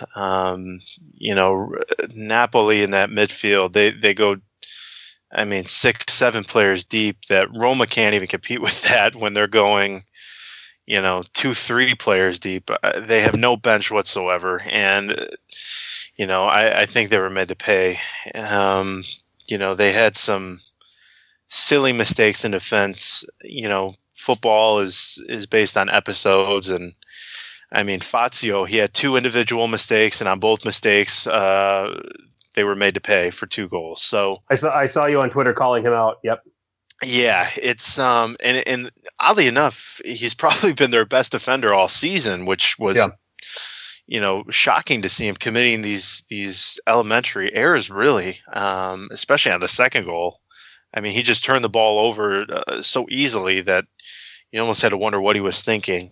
Napoli in that midfield, they go, 6-7 players deep, that Roma can't even compete with that when they're going, 2-3 players deep. They have no bench whatsoever. And, I think they were made to pay. They had some silly mistakes in defense. Football is based on episodes. And Fazio, he had 2 individual mistakes, and on both mistakes, they were made to pay for 2 goals. So I saw you on Twitter calling him out. Yep. Yeah, it's and oddly enough, he's probably been their best defender all season, which was shocking to see him committing these elementary errors, really, especially on the second goal. He just turned the ball over so easily that you almost had to wonder what he was thinking.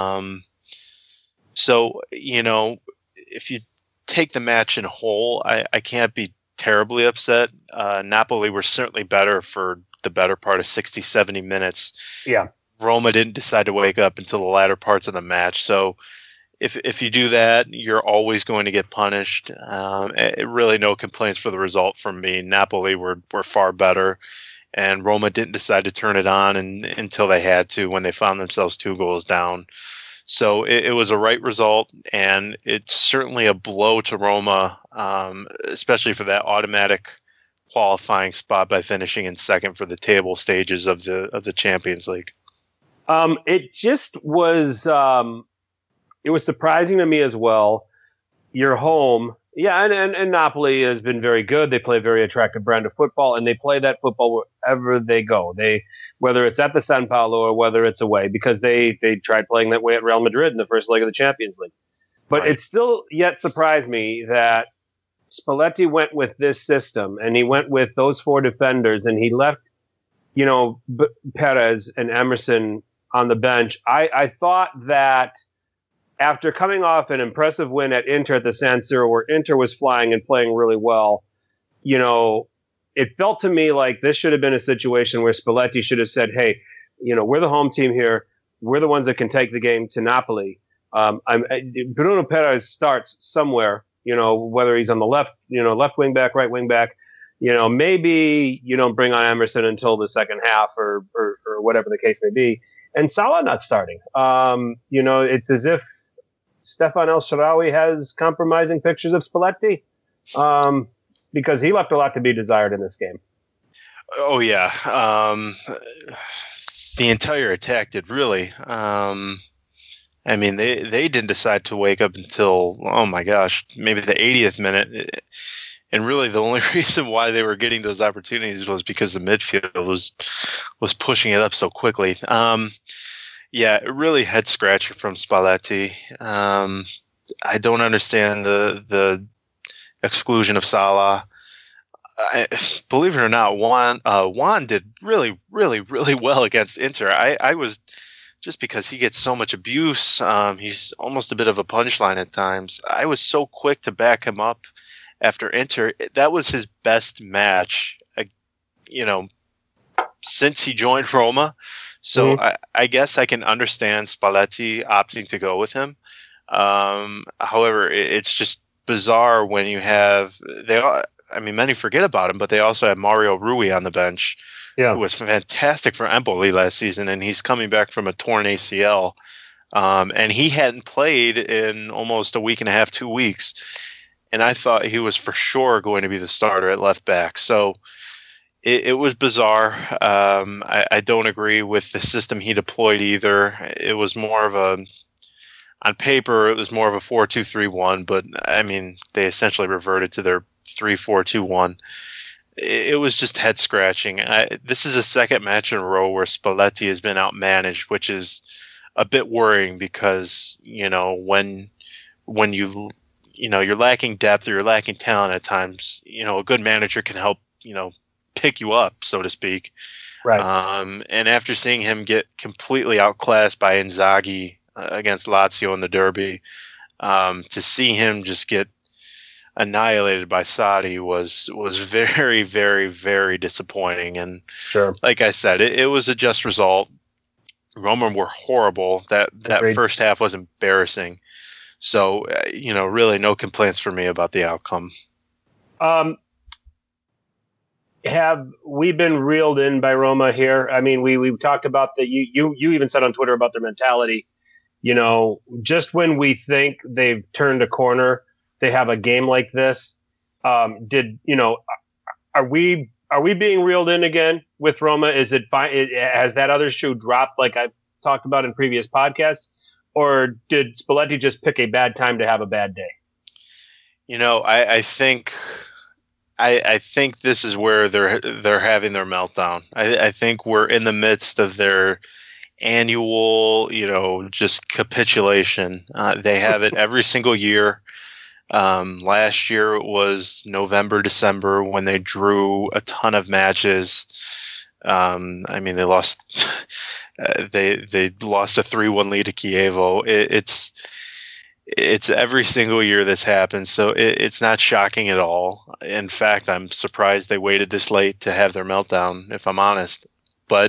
So if you take the match in whole, I can't be terribly upset. Napoli were certainly better for the better part of 60-70 minutes. Yeah. Roma didn't decide to wake up until the latter parts of the match. So if you do that, you're always going to get punished. Really no complaints for the result from me. Napoli were far better, and Roma didn't decide to turn it on until they had to, when they found themselves 2 goals down. So it was a right result, and it's certainly a blow to Roma, especially for that automatic qualifying spot by finishing in second for the table stages of the Champions League. It just was it was surprising to me as well. You're home. Yeah, and Napoli has been very good. They play a very attractive brand of football, and they play that football wherever they go. Whether it's at the San Paolo or whether it's away, because they tried playing that way at Real Madrid in the first leg of the Champions League. But It still yet surprised me that Spalletti went with this system, and he went with those 4 defenders, and he left, Perez and Emerson on the bench. I thought that after coming off an impressive win at Inter at the San Siro, where Inter was flying and playing really well, it felt to me like this should have been a situation where Spalletti should have said, hey, we're the home team here. We're the ones that can take the game to Napoli. Bruno Perez starts somewhere, whether he's on the left, left wing back, right wing back. Maybe you don't bring on Emerson until the second half or whatever the case may be. And Salah not starting. It's as if Stefan El Shaarawy has compromising pictures of Spalletti, because he left a lot to be desired in this game. Oh, yeah. The entire attack did, really. They didn't decide to wake up until, oh my gosh, maybe the 80th minute. And really the only reason why they were getting those opportunities was because the midfield was pushing it up so quickly. Yeah, really head scratcher from Spalletti. I don't understand the exclusion of Salah. Believe it or not, Juan did really, really, really well against Inter. I was just because he gets so much abuse. He's almost a bit of a punchline at times. I was so quick to back him up after Inter. That was his best match, since he joined Roma. So I guess I can understand Spalletti opting to go with him. However, it's just bizarre when you have many forget about him, but they also have Mario Rui on the bench, who was fantastic for Empoli last season, and he's coming back from a torn ACL, and he hadn't played in almost a week and a half, 2 weeks, and I thought he was for sure going to be the starter at left back. So it was bizarre. I don't agree with the system he deployed either. It was more of on paper, it was more of a 4-2-3-1, but I mean, they essentially reverted to their 3-4-2-1. It was just head scratching. This is a second match in a row where Spalletti has been outmanaged, which is a bit worrying because, when you're lacking depth or you're lacking talent at times, a good manager can help, pick you up, so to speak. Right. And after seeing him get completely outclassed by Inzaghi against Lazio in the derby, to see him just get annihilated by Sarri was very, very, very disappointing. And sure, like I said, it was a just result. Roma were horrible. That first half was embarrassing. So, really no complaints for me about the outcome. Have we been reeled in by Roma here? I mean, we've talked about you even said on Twitter about their mentality. Just when we think they've turned a corner, they have a game like this. Are we being reeled in again with Roma? Is it fine? Has that other shoe dropped like I've talked about in previous podcasts? Or did Spalletti just pick a bad time to have a bad day? I think this is where they're having their meltdown. I think we're in the midst of their annual, just capitulation. They have it every single year. Last year it was November, December when they drew a ton of matches. They lost. They lost a 3-1 lead to Chievo. It's every single year this happens, so it's not shocking at all. In fact, I'm surprised they waited this late to have their meltdown, if I'm honest. But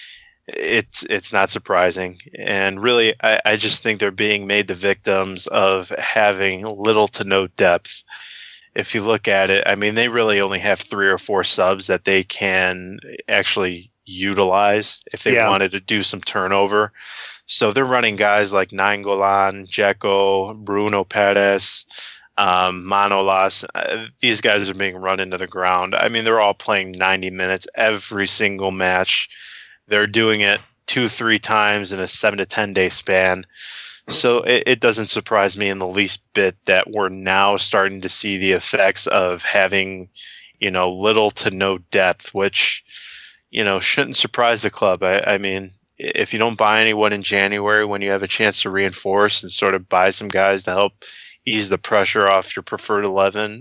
it's not surprising. And really, I just think they're being made the victims of having little to no depth. If you look at it, they really only have 3 or 4 subs that they can actually utilize if they wanted to do some turnover. So they're running guys like Nainggolan, Dzeko, Bruno Perez, Manolas. These guys are being run into the ground. They're all playing 90 minutes every single match. They're doing it 2-3 times in a 7 to 10 day span. So it doesn't surprise me in the least bit that we're now starting to see the effects of having, little to no depth, which, shouldn't surprise the club. If you don't buy anyone in January when you have a chance to reinforce and sort of buy some guys to help ease the pressure off your preferred 11,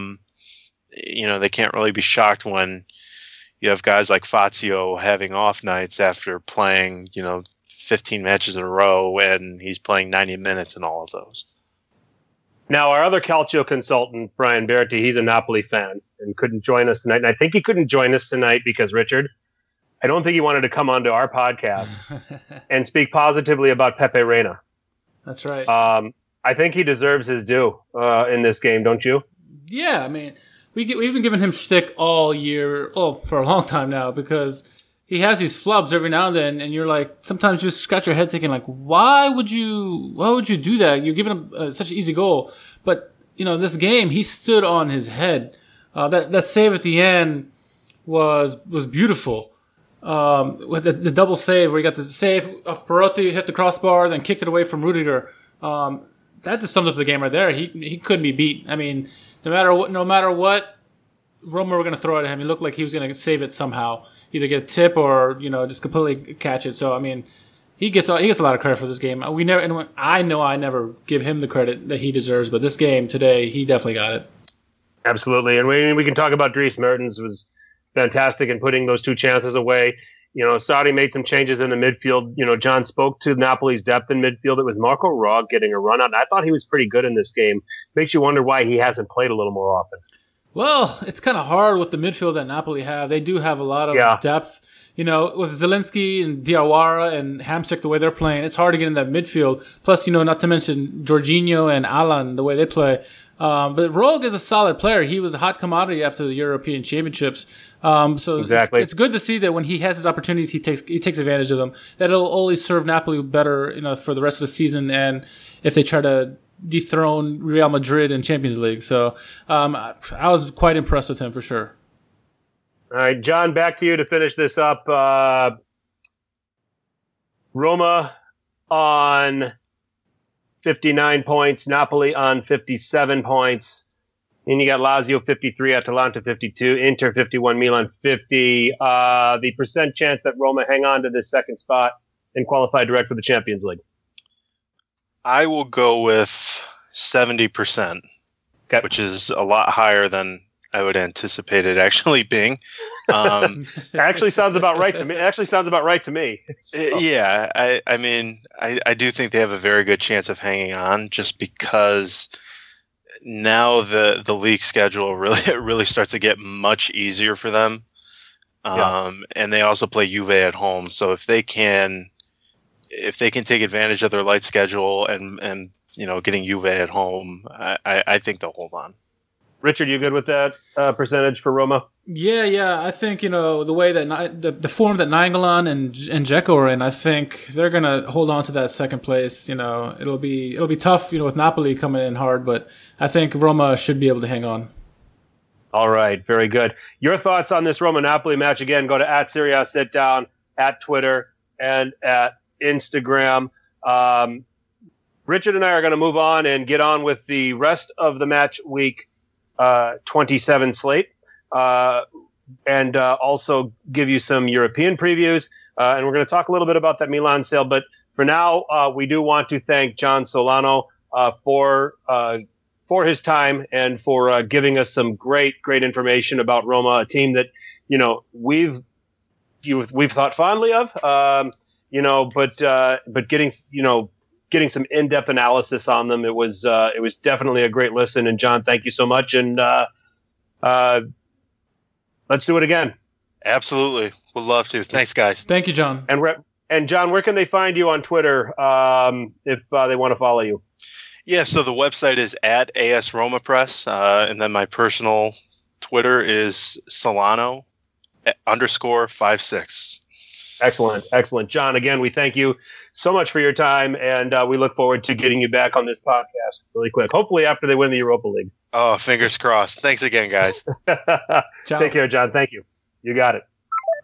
they can't really be shocked when you have guys like Fazio having off nights after playing, 15 matches in a row, and he's playing 90 minutes in all of those. Now, our other Calcio consultant, Brian Berti, he's a Napoli fan and couldn't join us tonight. And I think he couldn't join us tonight because, Richard, I don't think he wanted to come onto our podcast and speak positively about Pepe Reina. That's right. I think he deserves his due in this game, don't you? Yeah, we've been giving him shtick all year, for a long time now, because he has these flubs every now and then, and you're like, sometimes you just scratch your head thinking, like, why would you do that? You're giving him such an easy goal. But, this game, he stood on his head. That save at the end was beautiful. With the double save where he got the save of Perotti, hit the crossbar, then kicked it away from Rudiger. That just summed up the game right there. He couldn't be beat. No matter what Roma were going to throw at him, he looked like he was going to save it somehow, either get a tip or just completely catch it. So he gets a lot of credit for this game. I never give him the credit that he deserves, but this game today, he definitely got it. Absolutely, and we can talk about Dries Mertens was fantastic in putting those 2 chances away. Sarri made some changes in the midfield. John spoke to Napoli's depth in midfield. It was Marco Rog getting a run on. I thought he was pretty good in this game. Makes you wonder why he hasn't played a little more often. Well, it's kind of hard with the midfield that Napoli have. They do have a lot of depth. With Zielinski and Diawara and Hamsik, the way they're playing, it's hard to get in that midfield. Plus, not to mention Jorginho and Alan, the way they play. But Rogue is a solid player. He was a hot commodity after the European Championships. So exactly. It's good to see that when he has his opportunities, he takes advantage of them. That'll only serve Napoli better, for the rest of the season. And if they try to dethrone Real Madrid in Champions League. So I was quite impressed with him for sure. All right, John, back to you to finish this up. Roma on 59 points, Napoli on 57 points. Then you got Lazio 53, Atalanta 52, Inter 51, Milan 50. The percent chance that Roma hang on to this second spot and qualify direct for the Champions League? I will go with 70%, which is a lot higher than I would anticipate it actually being. Actually sounds about right to me. So. Yeah, I mean, I do think they have a very good chance of hanging on, just because now the league schedule really starts to get much easier for them. And they also play Juve at home, so if they can take advantage of their light schedule and getting Juve at home, I think they'll hold on. Richard, you good with that percentage for Roma? Yeah. I think, the way that the form that Nainggolan and Dzeko are in, I think they're going to hold on to that second place. It'll be tough, with Napoli coming in hard, but I think Roma should be able to hang on. All right, very good. Your thoughts on this Roma-Napoli match? Again, go to @Serie A Sit Down, at Twitter, and at Instagram. Richard and I are going to move on and get on with the rest of the match week 27 slate, and also give you some European previews. And we're going to talk a little bit about that Milan sale. But for now, we do want to thank John Solano for his time and for giving us some great some about Roma, a team that we've thought fondly of. But getting some in-depth analysis on them, it was definitely a great listen. And John, thank you so much. And let's do it again. Absolutely, would love to. Thanks, guys. Thank you, John. And John, where can they find you on Twitter if they want to follow you? Yeah, so the website is @AS Roma Press, and then my personal Twitter is Solano _56. Excellent. John, again, we thank you so much for your time, and we look forward to getting you back on this podcast really quick. Hopefully after they win the Europa League. Oh, fingers crossed. Thanks again, guys. Take care, John. Thank you. You got it.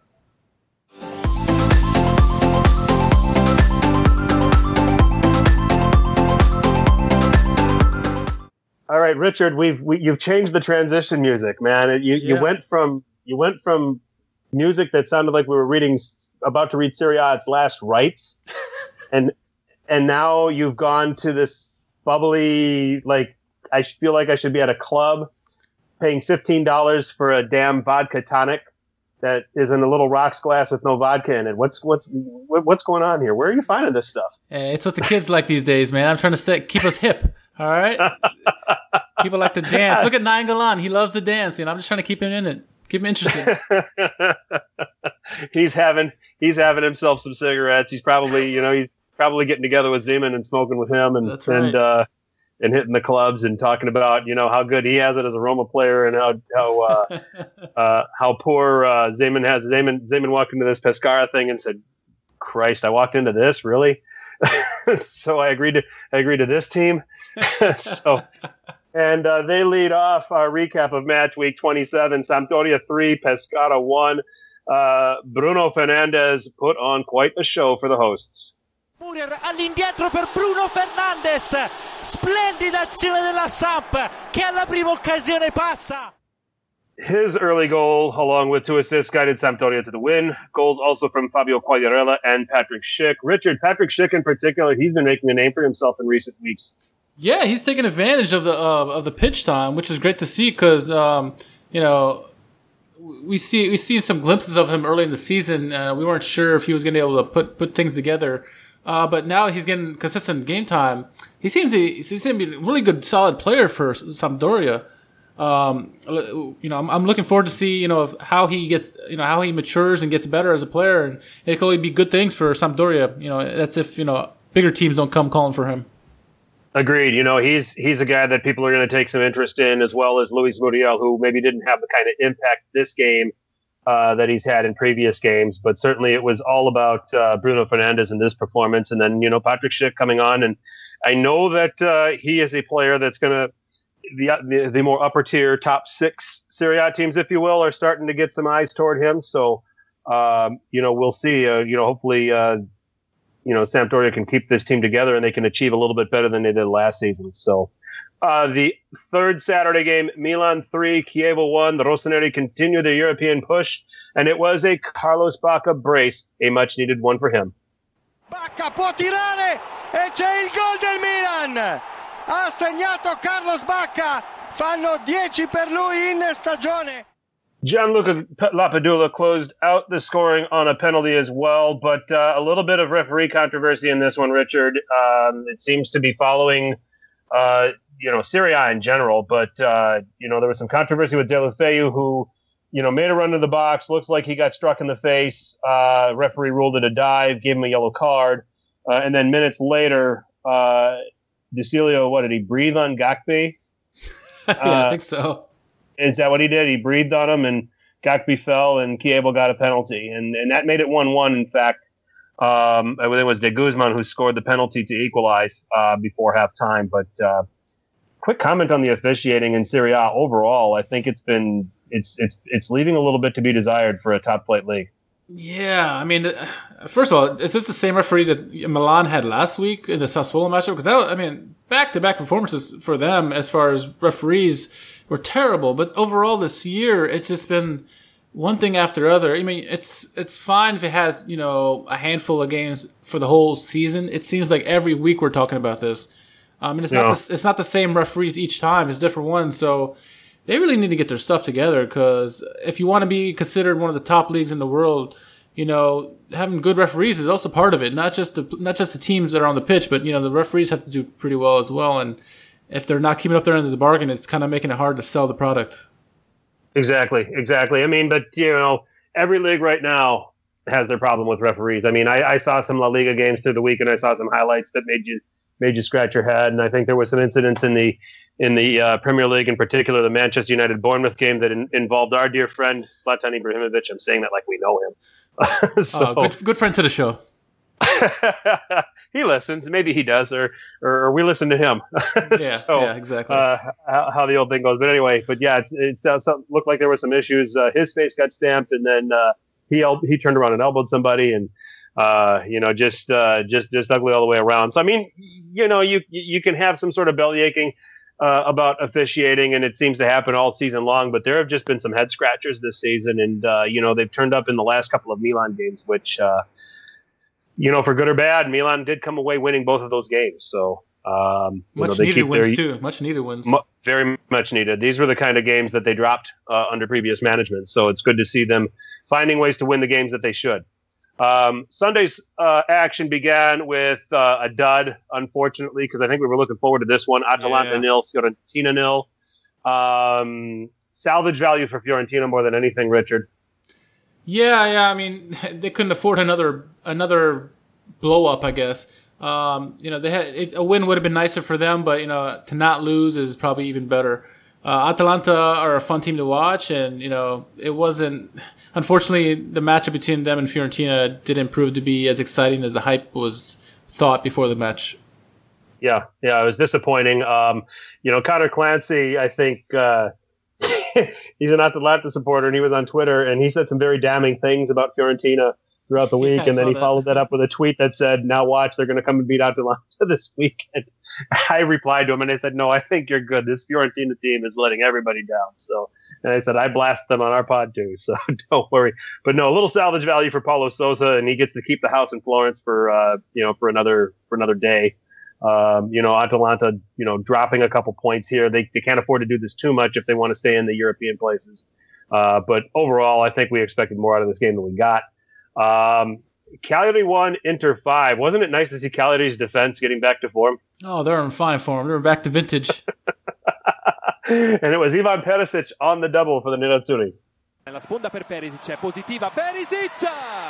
All right, Richard, you've changed the transition music, man. You went from music that sounded like we were about to read Serie A its last rites, and now you've gone to this bubbly, like, I feel like I should be at a club paying $15 for a damn vodka tonic that is in a little rocks glass with no vodka in it. What's going on here? Where are you finding this stuff? It's what the kids like these days, man. I'm trying to keep us hip. All right. People like to dance. Look at Nainggolan. He loves to dance. I'm just trying to keep him in it. Keep him interested. He's having himself some cigarettes. He's probably getting together with Zeman and smoking with him, and that's right. And hitting the clubs and talking about how good he has it as a Roma player and how poor Zeman has. Zeman walked into this Pescara thing and said, "Christ, I walked into this, really?" So I agreed to this team. And they lead off our recap of match week 27. Sampdoria 3, Pescara 1. Bruno Fernandes put on quite a show for the hosts. Murier all'indietro per Bruno Fernandes. Splendida azione della Samp che alla prima occasione passa. His early goal, along with 2 assists, guided Sampdoria to the win. Goals also from Fabio Quagliarella and Patrick Schick. Richard, Patrick Schick in particular, he's been making a name for himself in recent weeks. Yeah, he's taking advantage of the pitch time, which is great to see because we seen some glimpses of him early in the season. We weren't sure if he was going to be able to put things together. But now he's getting consistent game time. He seems to be a really good, solid player for Sampdoria. I'm looking forward to see, how he gets, how he matures and gets better as a player, and it can only be good things for Sampdoria. That's if, bigger teams don't come calling for him. Agreed. He's a guy that people are going to take some interest in, as well as Luis Muriel, who maybe didn't have the kind of impact this game that he's had in previous games, but certainly it was all about Bruno Fernandes in this performance, and then Patrick Schick coming on, and I know that he is a player that's going to the more upper tier top 6 Serie A teams, if you will, are starting to get some eyes toward him. So we'll see. Hopefully. Sampdoria can keep this team together and they can achieve a little bit better than they did last season. So the third Saturday game, Milan 3, Chievo 1. The Rossoneri continue their European push, and it was a Carlos Bacca brace, a much-needed one for him. Bacca può tirare e c'è il gol del Milan. Ha segnato Carlos Bacca, fanno 10 per lui in stagione. Gianluca Lapadula closed out the scoring on a penalty as well, but a little bit of referee controversy in this one, Richard. It seems to be following, Serie A in general, but, there was some controversy with Deulofeu, who, made a run to the box. Looks like he got struck in the face. Referee ruled it a dive, gave him a yellow card. And then minutes later, DeCilio, what did he breathe on Gakpe? Yeah, I think so. Is that what he did? He breathed on him, and Gakpe fell, and Chievo got a penalty. And that made it 1-1, in fact. It was De Guzman who scored the penalty to equalize before halftime. But quick comment on the officiating in Serie A overall. I think it's leaving a little bit to be desired for a top-flight league. Yeah, I mean, first of all, is this the same referee that Milan had last week in the Sassuolo matchup? Because back-to-back performances for them as far as referees were terrible. But overall this year, it's just been one thing after other. I mean, it's fine if it has, a handful of games for the whole season. It seems like every week we're talking about this. It's not the same referees each time. It's different ones. So they really need to get their stuff together, because if you want to be considered one of the top leagues in the world, having good referees is also part of it. Not just the teams that are on the pitch, but the referees have to do pretty well as well. And if they're not keeping up their end of the bargain, it's kind of making it hard to sell the product. Exactly. I mean, but every league right now has their problem with referees. I mean, I saw some La Liga games through the week, and I saw some highlights that made you scratch your head. And I think there were some incidents in the Premier League, in particular, the Manchester United Bournemouth game that involved our dear friend Zlatan Ibrahimovic. I'm saying that like we know him. Good friend to the show. He listens. Maybe he does, or we listen to him. Yeah, exactly. How the old thing goes. But anyway, it looked like there were some issues. His face got stamped, and then he turned around and elbowed somebody, and just ugly all the way around. So I mean, you can have some sort of bellyaching about officiating, and it seems to happen all season long. But there have just been some head scratchers this season, and they've turned up in the last couple of Milan games, which for good or bad, Milan did come away winning both of those games. So much needed wins too. Much needed wins. Very much needed. These were the kind of games that they dropped under previous management. So it's good to see them finding ways to win the games that they should. Sunday's action began with a dud, unfortunately, because I think we were looking forward to this one. Atalanta 0, Fiorentina 0. Salvage value for Fiorentina more than anything, Richard. Yeah. I mean, they couldn't afford another blow up, I guess. They had a win would have been nicer for them, but to not lose is probably even better. Atalanta are a fun team to watch, and it wasn't. Unfortunately, the matchup between them and Fiorentina didn't prove to be as exciting as the hype was thought before the match. Yeah, it was disappointing. Connor Clancy, I think he's an Atalanta supporter, and he was on Twitter, and he said some very damning things about Fiorentina throughout the week, and then he followed that up with a tweet that said, "Now watch, they're going to come and beat Atalanta this weekend." I replied to him, and I said, "No, I think you're good. This Fiorentina team is letting everybody down." So, and I said, "I blast them on our pod too, so don't worry." But no, a little salvage value for Paulo Sousa, and he gets to keep the house in Florence for another day. Atalanta, dropping a couple points here. They can't afford to do this too much if they want to stay in the European places. But overall, I think we expected more out of this game than we got. Cagliari 1, Inter 5. Wasn't it nice to see Cagliari's defense getting back to form? Oh, they're in fine form. They're back to vintage. And it was Ivan Perisic on the double for the Nerazzurri. La sponda per Perisic è positiva. Perisic!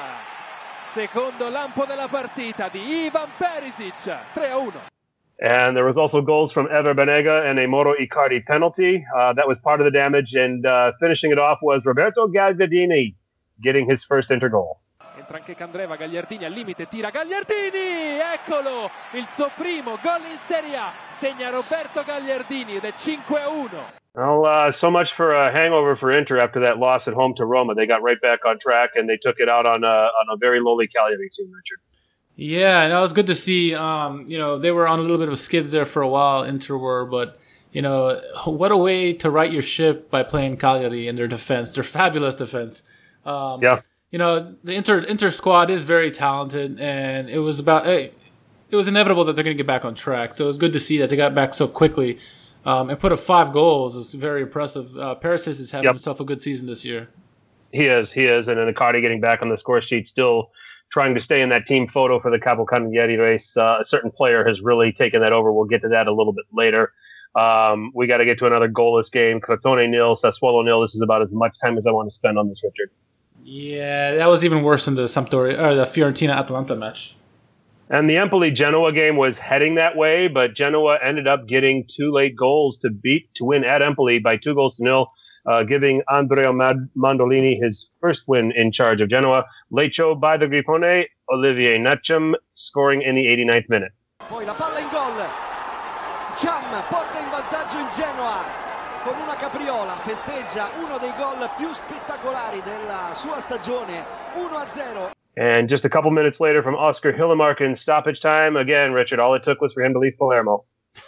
Secondo lampo della partita di Ivan Perisic. 3-1. And there was also goals from Ever Banega and a Mauro Icardi penalty. That was part of the damage. And finishing it off was Roberto Gagliardini getting his first Inter goal. Entra anche Candreva, Gagliardini al limite, tira Gagliardini! Eccolo! Il suo primo gol in Serie A. Segna Roberto Gagliardini ed è 5-1. Well, so much for a hangover for Inter after that loss at home to Roma. They got right back on track and they took it out on a very lowly Cagliari team, Richard. Yeah, and it was good to see. They were on a little bit of skids there for a while, Inter were, but what a way to right your ship by playing Cagliari in their defense. Their fabulous defense. Yeah. The Inter squad is very talented, and it was inevitable that they're going to get back on track. So it was good to see that they got back so quickly and put up 5 goals. It's very impressive. Perisic is having himself a good season this year. He is, and then Icardi getting back on the score sheet, still trying to stay in that team photo for the Capocannonieri race. A certain player has really taken that over. We'll get to that a little bit later. We got to get to another goalless game. Crotone 0, Sassuolo 0. This is about as much time as I want to spend on this, Richard. Yeah, that was even worse than the Sampdoria or the Fiorentina-Atalanta match. And the Empoli-Genoa game was heading that way, but Genoa ended up getting 2 late goals to win at Empoli by 2-0, giving Andrea Mandolini his first win in charge of Genoa. Late show by the Grifone, Olivier Nachum scoring in the 89th minute. Poi la palla in gol. Cham porta in vantaggio il Genoa. Con una capriola festeggia uno dei gol più spettacolari della sua stagione, 1-0. And just a couple minutes later from Oscar Hillemark in stoppage time, again, Richard, all it took was for him to leave Palermo.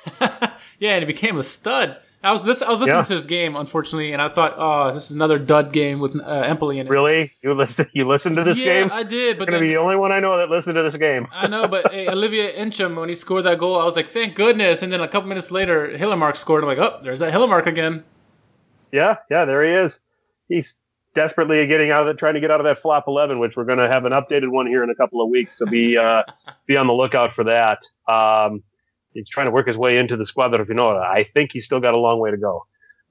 Yeah, and he became a stud. I was listening to this game, unfortunately, and I thought, oh, this is another dud game with Empoli in it. Really? You listened to this game? Yeah, I did. But You're going to be the only one I know that listened to this game. I know, but Olivier Incham, when he scored that goal, I was like, thank goodness. And then a couple minutes later, Hillemark scored. I'm like, oh, there's that Hillemark again. Yeah, there he is. He's desperately trying to get out of that flop 11, which we're going to have an updated one here in a couple of weeks. So be on the lookout for that. He's trying to work his way into the Squadra Finora. I think he's still got a long way to go.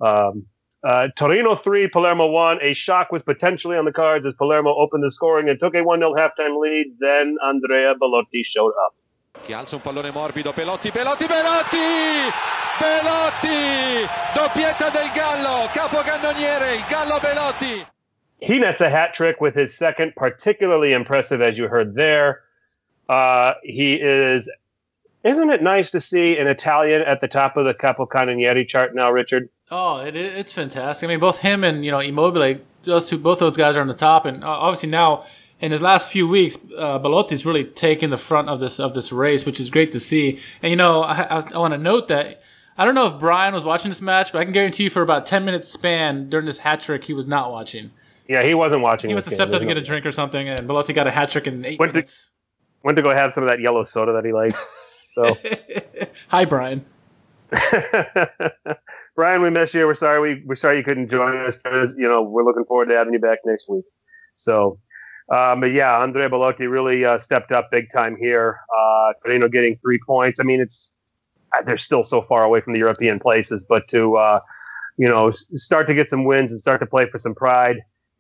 Torino 3, Palermo 1. A shock was potentially on the cards as Palermo opened the scoring and took a 1-0 halftime lead. Then Andrea Belotti showed up. Che alza un pallone morbido, Belotti! Doppietta del Gallo, capocannoniere, il Gallo Belotti! He nets a hat trick with his second, particularly impressive as you heard there. Isn't it nice to see an Italian at the top of the Capocannonieri chart now, Richard? Oh, it's fantastic. I mean, both him and Immobile, both those guys are on the top, and obviously now in his last few weeks, Belotti's really taken the front of this race, which is great to see. And I want to note that I don't know if Brian was watching this match, but I can guarantee you for about 10 minutes span during this hat trick, he was not watching. Yeah, he wasn't watching. He must have stepped up to get a drink or something, and Belotti got a hat trick in 8 minutes. Went to go have some of that yellow soda that he likes. So, hi, Brian. Brian, we miss you. We're sorry you couldn't join us. We're looking forward to having you back next week. So, but yeah, Andrea Belotti really stepped up big time here. Torino getting 3 points. I mean, they're still so far away from the European places, but to start to get some wins and start to play for some pride.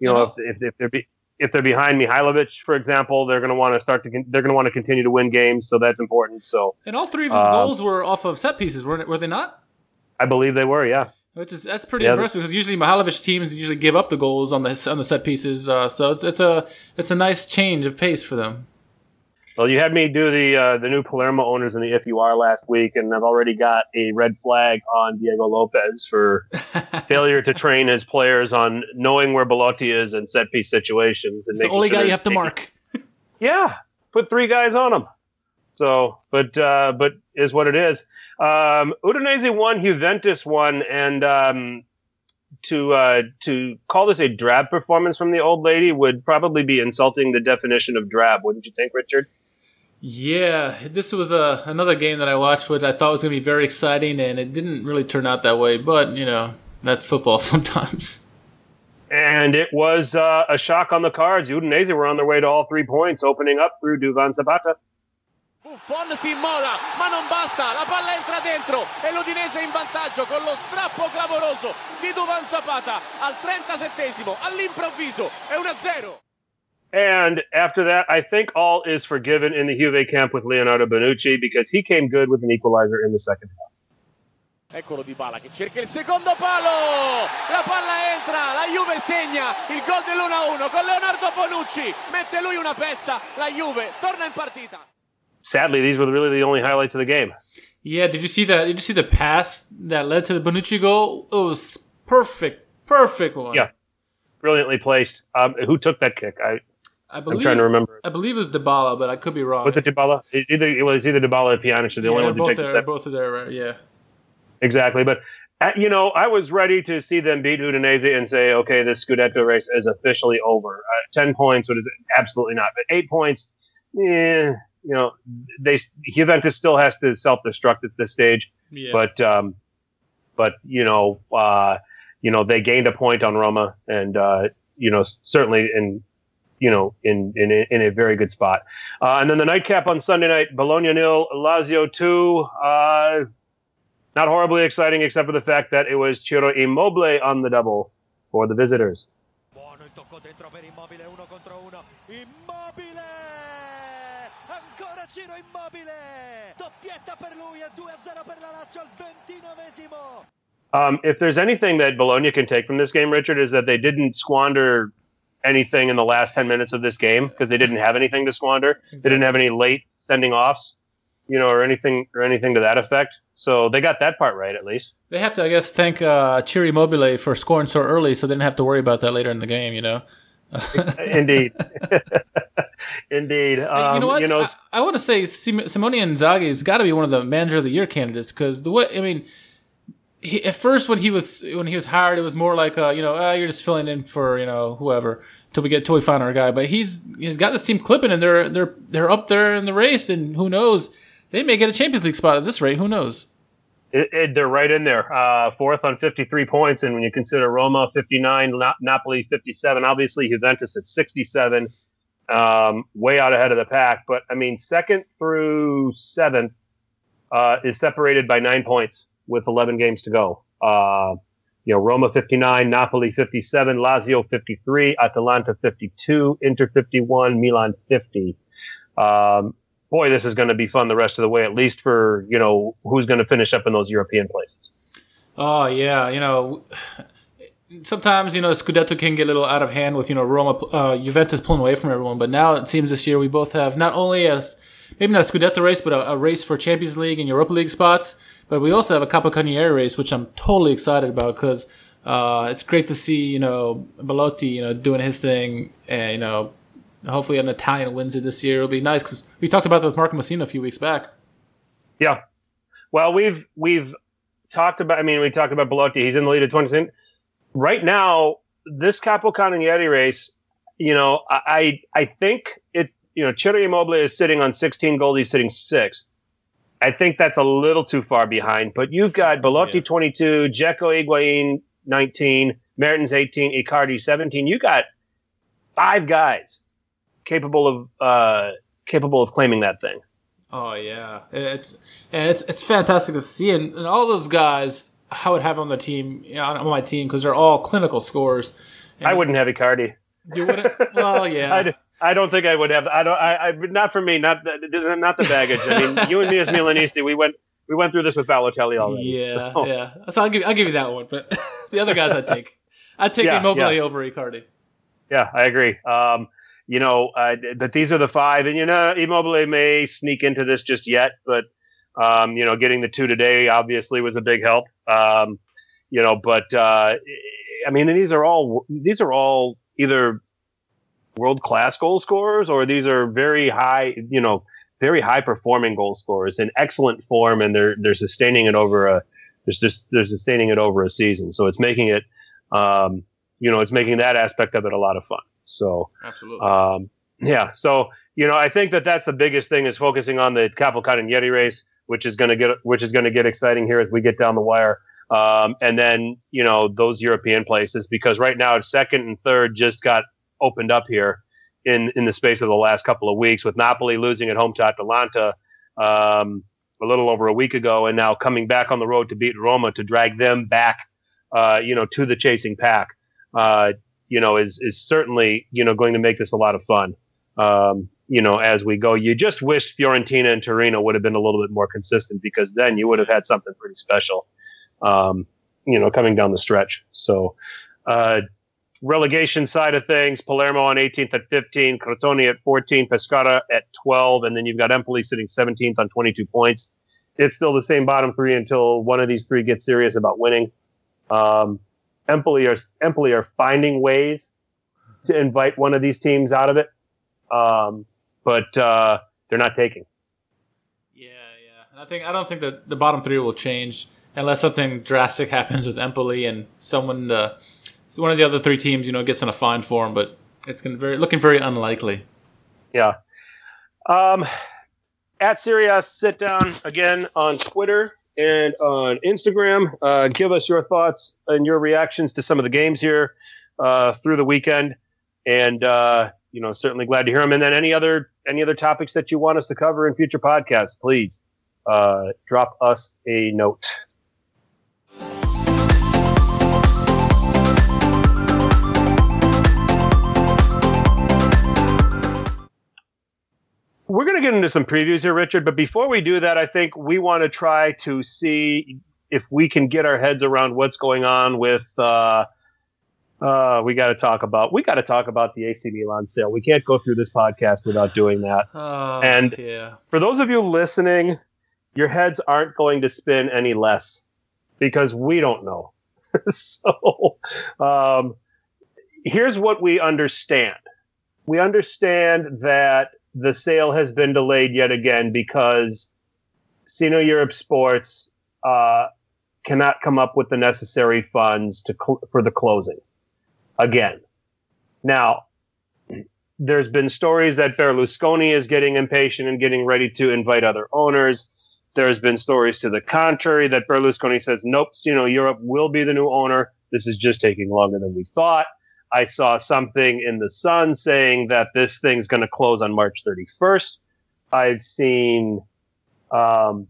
If they're behind Mihailovic, for example, they're going to want to continue to win games, so that's important. So, and all 3 of his goals were off of set pieces, were they not? I believe they were, yeah. That's pretty impressive because usually Mihailovic teams usually give up the goals on the set pieces, so it's a nice change of pace for them. Well, you had me do the new Palermo owners in the If You Are last week, and I've already got a red flag on Diego Lopez for failure to train his players on knowing where Belotti is in set piece situations. And it's the only guy you have to mark. Yeah, put 3 guys on him. So, but is what it is. Udinese won, Juventus won, and to call this a drab performance from the old lady would probably be insulting the definition of drab, wouldn't you think, Richard? Yeah, this was another game that I watched which I thought was going to be very exciting, and it didn't really turn out that way. But, that's football sometimes. And it was a shock on the cards. Udinese were on their way to all 3 points, opening up through Duvan Zapata. Buffon si immola, ma non basta, la palla entra dentro e l'Udinese in vantaggio con lo strappo clamoroso di Duvan Zapata al 37esimo, all'improvviso, è 1-0. And after that, I think all is forgiven in the Juve camp with Leonardo Bonucci because he came good with an equalizer in the second half. Eccolo Dybala che cerca il secondo palo, la palla entra, la Juve segna il gol dell'1-1 con Leonardo Bonucci, mette lui una pezza, la Juve torna in partita. Sadly, these were really the only highlights of the game. Yeah, did you see that? Did you see the pass that led to the Bonucci goal? It was perfect one. Yeah, brilliantly placed. Who took that kick? I'm trying to remember. I believe it was Dybala, but I could be wrong. Was it Dybala? It was either Dybala or Pjanic. The only one to take the step. Both are there, right? Yeah. Exactly, but I was ready to see them beat Udinese and say, okay, this Scudetto race is officially over. 10 points, what is it? Absolutely not. But 8 points, Juventus still has to self-destruct at this stage. Yeah. But they gained a point on Roma, and certainly in a very good spot. And then the nightcap on Sunday night: Bologna 0, Lazio 2. Not horribly exciting, except for the fact that it was Ciro Immobile on the double for the visitors. Buono il tocco dentro per Immobile, 1 contro 1. Immobile! Ancora Ciro Immobile! Doppietta per lui e 2-0 per la Lazio al 29esimo. If there's anything that Bologna can take from this game, Richard, is that they didn't squander anything in the last 10 minutes of this game because they didn't have anything to squander. Exactly. They didn't have any late sending offs, or anything to that effect. So they got that part right, at least. They have to, I guess, thank Ciro Immobile for scoring so early, so they didn't have to worry about that later in the game. Indeed. Indeed. You know what? I want to say Simone Inzaghi's got to be one of the Manager of the Year candidates because at first when he was hired, it was more like you're just filling in for whoever till we find our guy. But he's got this team clipping, and they're up there in the race, and who knows, they may get a Champions League spot at this rate. Who knows? They're right in there, fourth on 53 points, and when you consider Roma 59, Napoli 57, obviously Juventus at 67, way out ahead of the pack. But second through seventh is separated by 9 points with 11 games to go. Roma 59, Napoli 57, Lazio 53, Atalanta 52, Inter 51, Milan 50. Boy, this is going to be fun the rest of the way, at least for, who's going to finish up in those European places. Oh, yeah. Sometimes, Scudetto can get a little out of hand with, Roma, Juventus pulling away from everyone. But now it seems this year we both have not only maybe not a Scudetto race, but a race for Champions League and Europa League spots. But we also have a Capocannoniere race, which I'm totally excited about because it's great to see, Belotti, doing his thing and, hopefully an Italian wins it this year. It'll be nice because we talked about that with Marco Messina a few weeks back. Yeah. Well, we've talked about, we talked about Belotti. He's in the lead at 20. Right now, this Capocannoniere race, I think it's, Ciro Immobile is sitting on 16 goals. He's sitting 6th. I think that's a little too far behind. But you've got Belotti 22, Dzeko Higuain 19, Mertens 18, Icardi 17. You got 5 guys capable of claiming that thing. Oh yeah, it's fantastic to see, and all those guys I would have on the team, on my team, because they're all clinical scorers. And I wouldn't have Icardi. You wouldn't? Well, yeah. I don't think I would have. Not for me. Not the baggage. You and me as Milanisti, we went through this with Balotelli already. Yeah, so. Yeah. So I'll give you that one, but the other guys I'd take Immobile over Icardi. Yeah, I agree. But these are the 5, and Immobile may sneak into this just yet, but getting the 2 today obviously was a big help. And these are all either world-class goal scorers or these are very high performing goal scorers in excellent form, and they're sustaining it over a season. So it's making it it's making that aspect of it a lot of fun. So absolutely. So I think that's the biggest thing is focusing on the Capocannoniere race, which is going to get exciting here as we get down the wire. And then, those European places, because right now second and third just got opened up here in the space of the last couple of weeks, with Napoli losing at home to Atalanta a little over a week ago, and now coming back on the road to beat Roma to drag them back, to the chasing pack, is certainly, going to make this a lot of fun. As we go. You just wished Fiorentina and Torino would have been a little bit more consistent, because then you would have had something pretty special, coming down the stretch. So, relegation side of things, Palermo on 18th at 15, Crotone at 14, Pescara at 12, and then you've got Empoli sitting 17th on 22 points. It's still the same bottom three until one of these three gets serious about winning. Empoli are finding ways to invite one of these teams out of it. But they're not taking. Yeah. And I don't think that the bottom three will change unless something drastic happens with Empoli and one of the other three teams, gets in a fine form. But it's looking very unlikely. Yeah. At Serie A Sit Down again on Twitter and on Instagram. Give us your thoughts and your reactions to some of the games here through the weekend, and certainly glad to hear them. And then any other topics that you want us to cover in future podcasts, please drop us a note. We're going to get into some previews here, Richard, but before we do that, I think we want to try to see if we can get our heads around what's going on with we got to talk about the AC Milan sale. We can't go through this podcast without doing that. For those of you listening, your heads aren't going to spin any less, because we don't know. So here's what we understand. We understand that the sale has been delayed yet again because Sino Europe Sports cannot come up with the necessary funds for the closing. Again. Now, there's been stories that Berlusconi is getting impatient and getting ready to invite other owners. There's been stories to the contrary that Berlusconi says, nope, Europe will be the new owner. This is just taking longer than we thought. I saw something in the Sun saying that this thing's going to close on March 31st. I've seen, and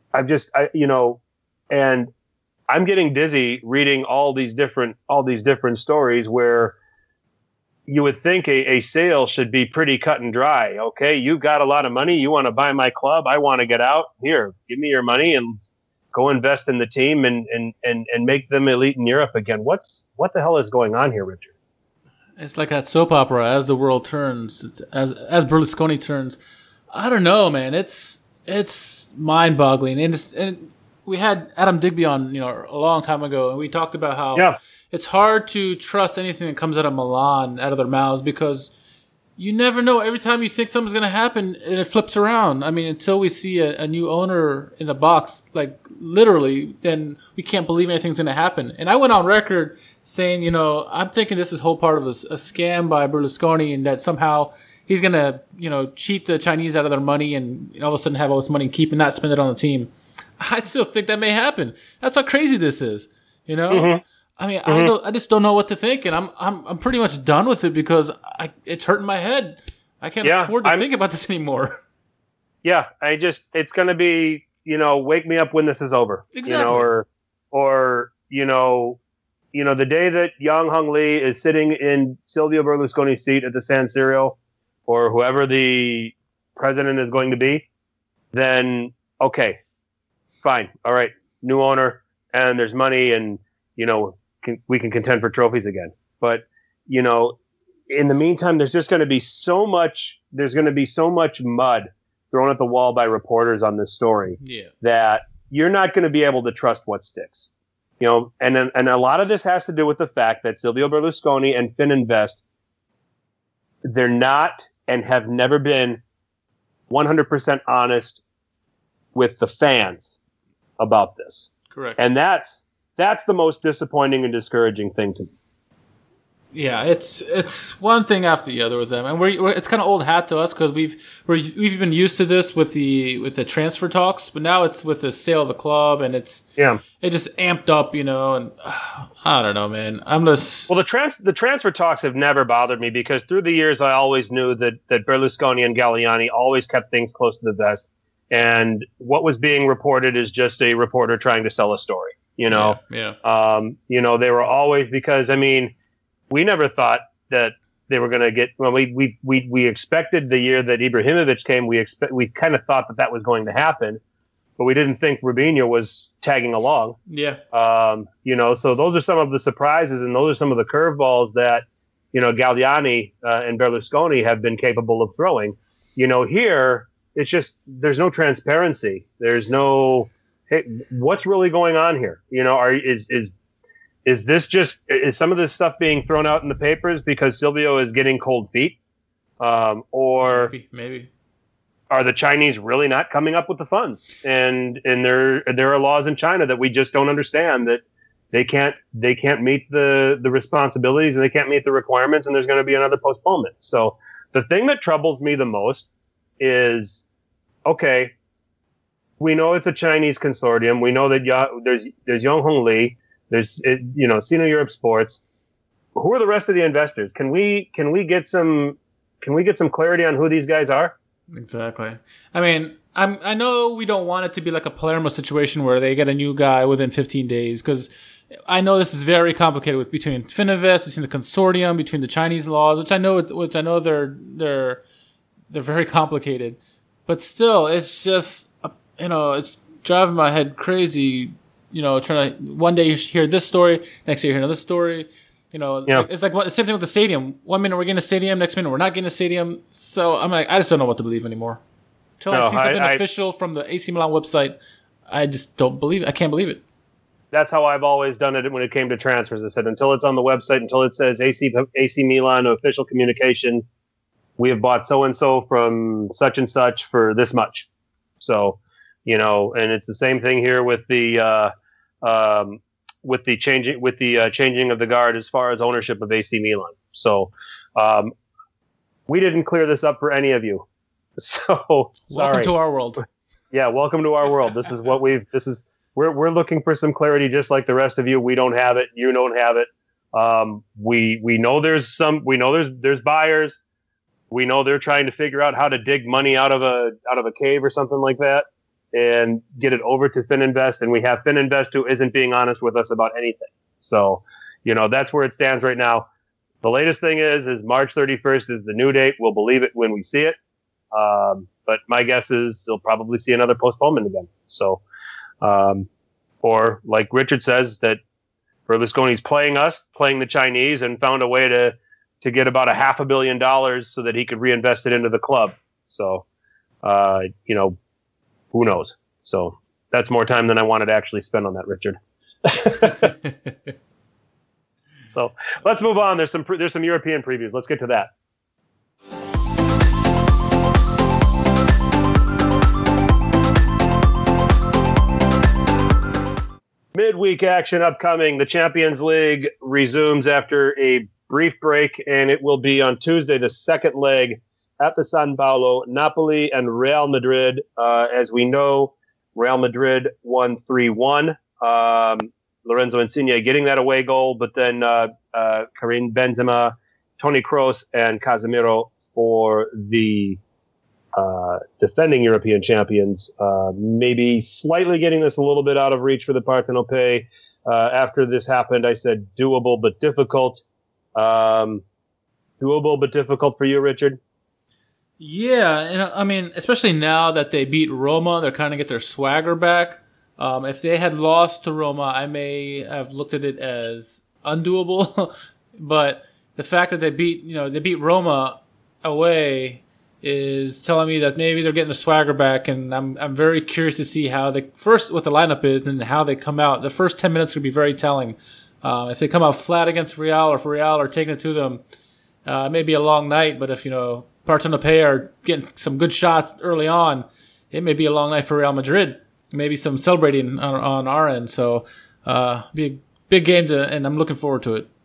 I'm getting dizzy reading all these different stories where you would think a sale should be pretty cut and dry. Okay, you've got a lot of money. You want to buy my club. I want to get out. Here, give me your money and go invest in the team and make them elite in Europe again. What the hell is going on here, Richard? It's like that soap opera. As the world turns, as Berlusconi turns, I don't know, man. It's mind-boggling. And we had Adam Digby on, a long time ago, and we talked about how it's hard to trust anything that comes out of Milan, out of their mouths, because you never know. Every time you think something's going to happen, and it flips around. I mean, until we see a new owner in the box, like literally, then we can't believe anything's going to happen. And I went on record saying, I'm thinking this is whole part of a scam by Berlusconi, and that somehow he's going to, cheat the Chinese out of their money and all of a sudden have all this money and keep and not spend it on the team. I still think that may happen. That's how crazy this is, Mm-hmm. I mean, I just don't know what to think, and I'm pretty much done with it because it's hurting my head. I can't afford to think about this anymore. Yeah, it's going to be, wake me up when this is over. Exactly. Or the day that Yang Hong Lee is sitting in Silvio Berlusconi's seat at the San Siro, or whoever the president is going to be, then okay, fine, all right, new owner, and there's money, and we can contend for trophies again. But in the meantime, there's going to be so much mud thrown at the wall by reporters on this story that you're not going to be able to trust what sticks. And a lot of this has to do with the fact that Silvio Berlusconi and Fininvest, they're not and have never been 100% honest with the fans about this. Correct. And that's the most disappointing and discouraging thing to me. Yeah, it's one thing after the other with them, and it's kind of old hat to us because we've been used to this with the transfer talks, but now it's with the sale of the club, and it just amped up, and I don't know, man. The transfer talks have never bothered me because through the years I always knew that Berlusconi and Galliani always kept things close to the vest, and what was being reported is just a reporter trying to sell a story, Yeah. They were always, because we never thought that they were going to get. Well, we expected the year that Ibrahimovic came. We kind of thought that was going to happen, but we didn't think Robinho was tagging along. Yeah. So those are some of the surprises, and those are some of the curveballs that Galliani and Berlusconi have been capable of throwing. Here it's just there's no transparency. There's no, hey, what's really going on here? Is some of this stuff being thrown out in the papers because Silvio is getting cold feet? Or maybe are the Chinese really not coming up with the funds? And there are laws in China that we just don't understand, that they can't meet the responsibilities and they can't meet the requirements, and there's going to be another postponement. So the thing that troubles me the most is, okay, we know it's a Chinese consortium. We know that there's Yonghong Lee. There's, Sino Europe Sports. Who are the rest of the investors? Can we get some clarity on who these guys are? Exactly. I know we don't want it to be like a Palermo situation where they get a new guy within 15 days, because I know this is very complicated between Fininvest, between the consortium, between the Chinese laws, which I know they're very complicated. But still, it's just it's driving my head crazy. Trying to, one day you hear this story, next day you hear another story. It's like the same thing with the stadium. 1 minute we're getting a stadium, next minute we're not getting a stadium. So I'm like, I just don't know what to believe anymore. Until I see something official from the AC Milan website, I just don't believe it. I can't believe it. That's how I've always done it when it came to transfers. I said, until it's on the website, until it says AC Milan official communication, we have bought so and so from such and such for this much. So, and it's the same thing here with the changing of the guard as far as ownership of AC Milan. So, we didn't clear this up for any of you. So, sorry. Welcome to our world. Yeah, welcome to our world. This is what we're looking for some clarity, just like the rest of you. We don't have it. You don't have it. We know there's buyers. We know they're trying to figure out how to dig money out of a cave or something like that and get it over to Fininvest. And we have Fininvest who isn't being honest with us about anything. So, that's where it stands right now. The latest thing is March 31st is the new date. We'll believe it when we see it. But my guess is they'll probably see another postponement again. So, or like Richard says, that Berlusconi's playing the Chinese, and found a way to get about $500 million so that he could reinvest it into the club. So, who knows? So that's more time than I wanted to actually spend on that, Richard. So let's move on. There's some European previews. Let's get to that. Midweek action upcoming. The Champions League resumes after a brief break, and it will be on Tuesday, the second leg at the San Paolo, Napoli and Real Madrid. As we know, Real Madrid won 3-1. Lorenzo Insigne getting that away goal, but then Karim Benzema, Toni Kroos, and Casemiro for the defending European champions. Maybe slightly getting this a little bit out of reach for the Partenopei. After this happened, I said doable but difficult. Doable but difficult for you, Richard? Yeah, and especially now that they beat Roma, they're kind of get their swagger back. If they had lost to Roma, I may have looked at it as undoable. But the fact that they beat Roma away is telling me that maybe they're getting the swagger back, and I'm very curious to see how what the lineup is and how they come out. The first 10 minutes could be very telling. If they come out flat against Real, or if Real are taking it to them, it may be a long night. But if Partenopei are getting some good shots early on, it may be a long night for Real Madrid. Maybe some celebrating on our end. So be a big game and I'm looking forward to it.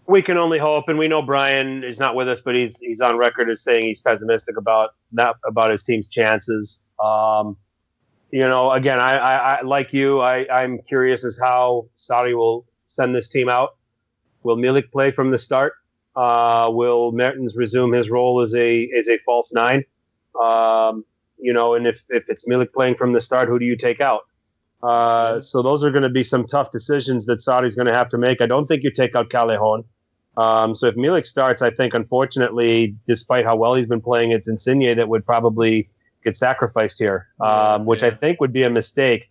We can only hope, and we know Brian is not with us, but he's on record as saying he's pessimistic about his team's chances. Again, I like you. I'm curious as how Sarri will send this team out. Will Milik play from the start? Will Mertens resume his role as a false nine? And if it's Milik playing from the start, who do you take out? So those are going to be some tough decisions that Sarri's going to have to make. I don't think you take out Callejon. So if Milik starts, I think, unfortunately, despite how well he's been playing, it's Insigne that would probably get sacrificed here, which I think would be a mistake.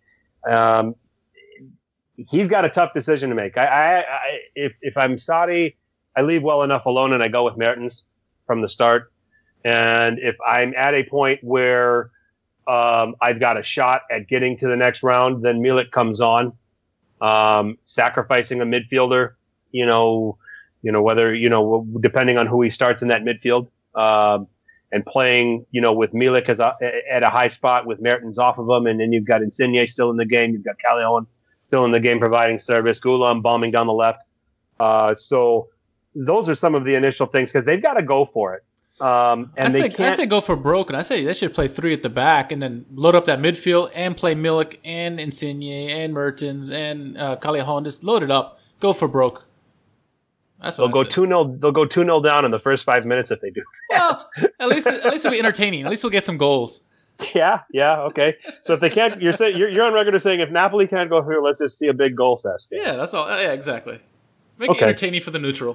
He's got a tough decision to make. If I'm Sarri, I leave well enough alone and I go with Mertens from the start. And if I'm at a point where I've got a shot at getting to the next round, then Milik comes on, sacrificing a midfielder, whether, depending on who he starts in that midfield, and playing, with Milik at a high spot with Mertens off of him. And then you've got Insigne still in the game. You've got Callejon still in the game providing service. Gulam bombing down the left. So those are some of the initial things because they've got to go for it. I say go for broke, and I say they should play three at the back and then load up that midfield and play Milik and Insigne and Mertens and Callejon. Just load it up. Go for broke. They'll go 2-0. They'll go 2-0 down in the first 5 minutes if they do. Well, at least it'll be entertaining. At least we'll get some goals. Yeah, okay. So if they can't, you're on record as saying if Napoli can't go through, let's just see a big goal fest. Yeah, that's all. Yeah, exactly. Make it entertaining for the neutral.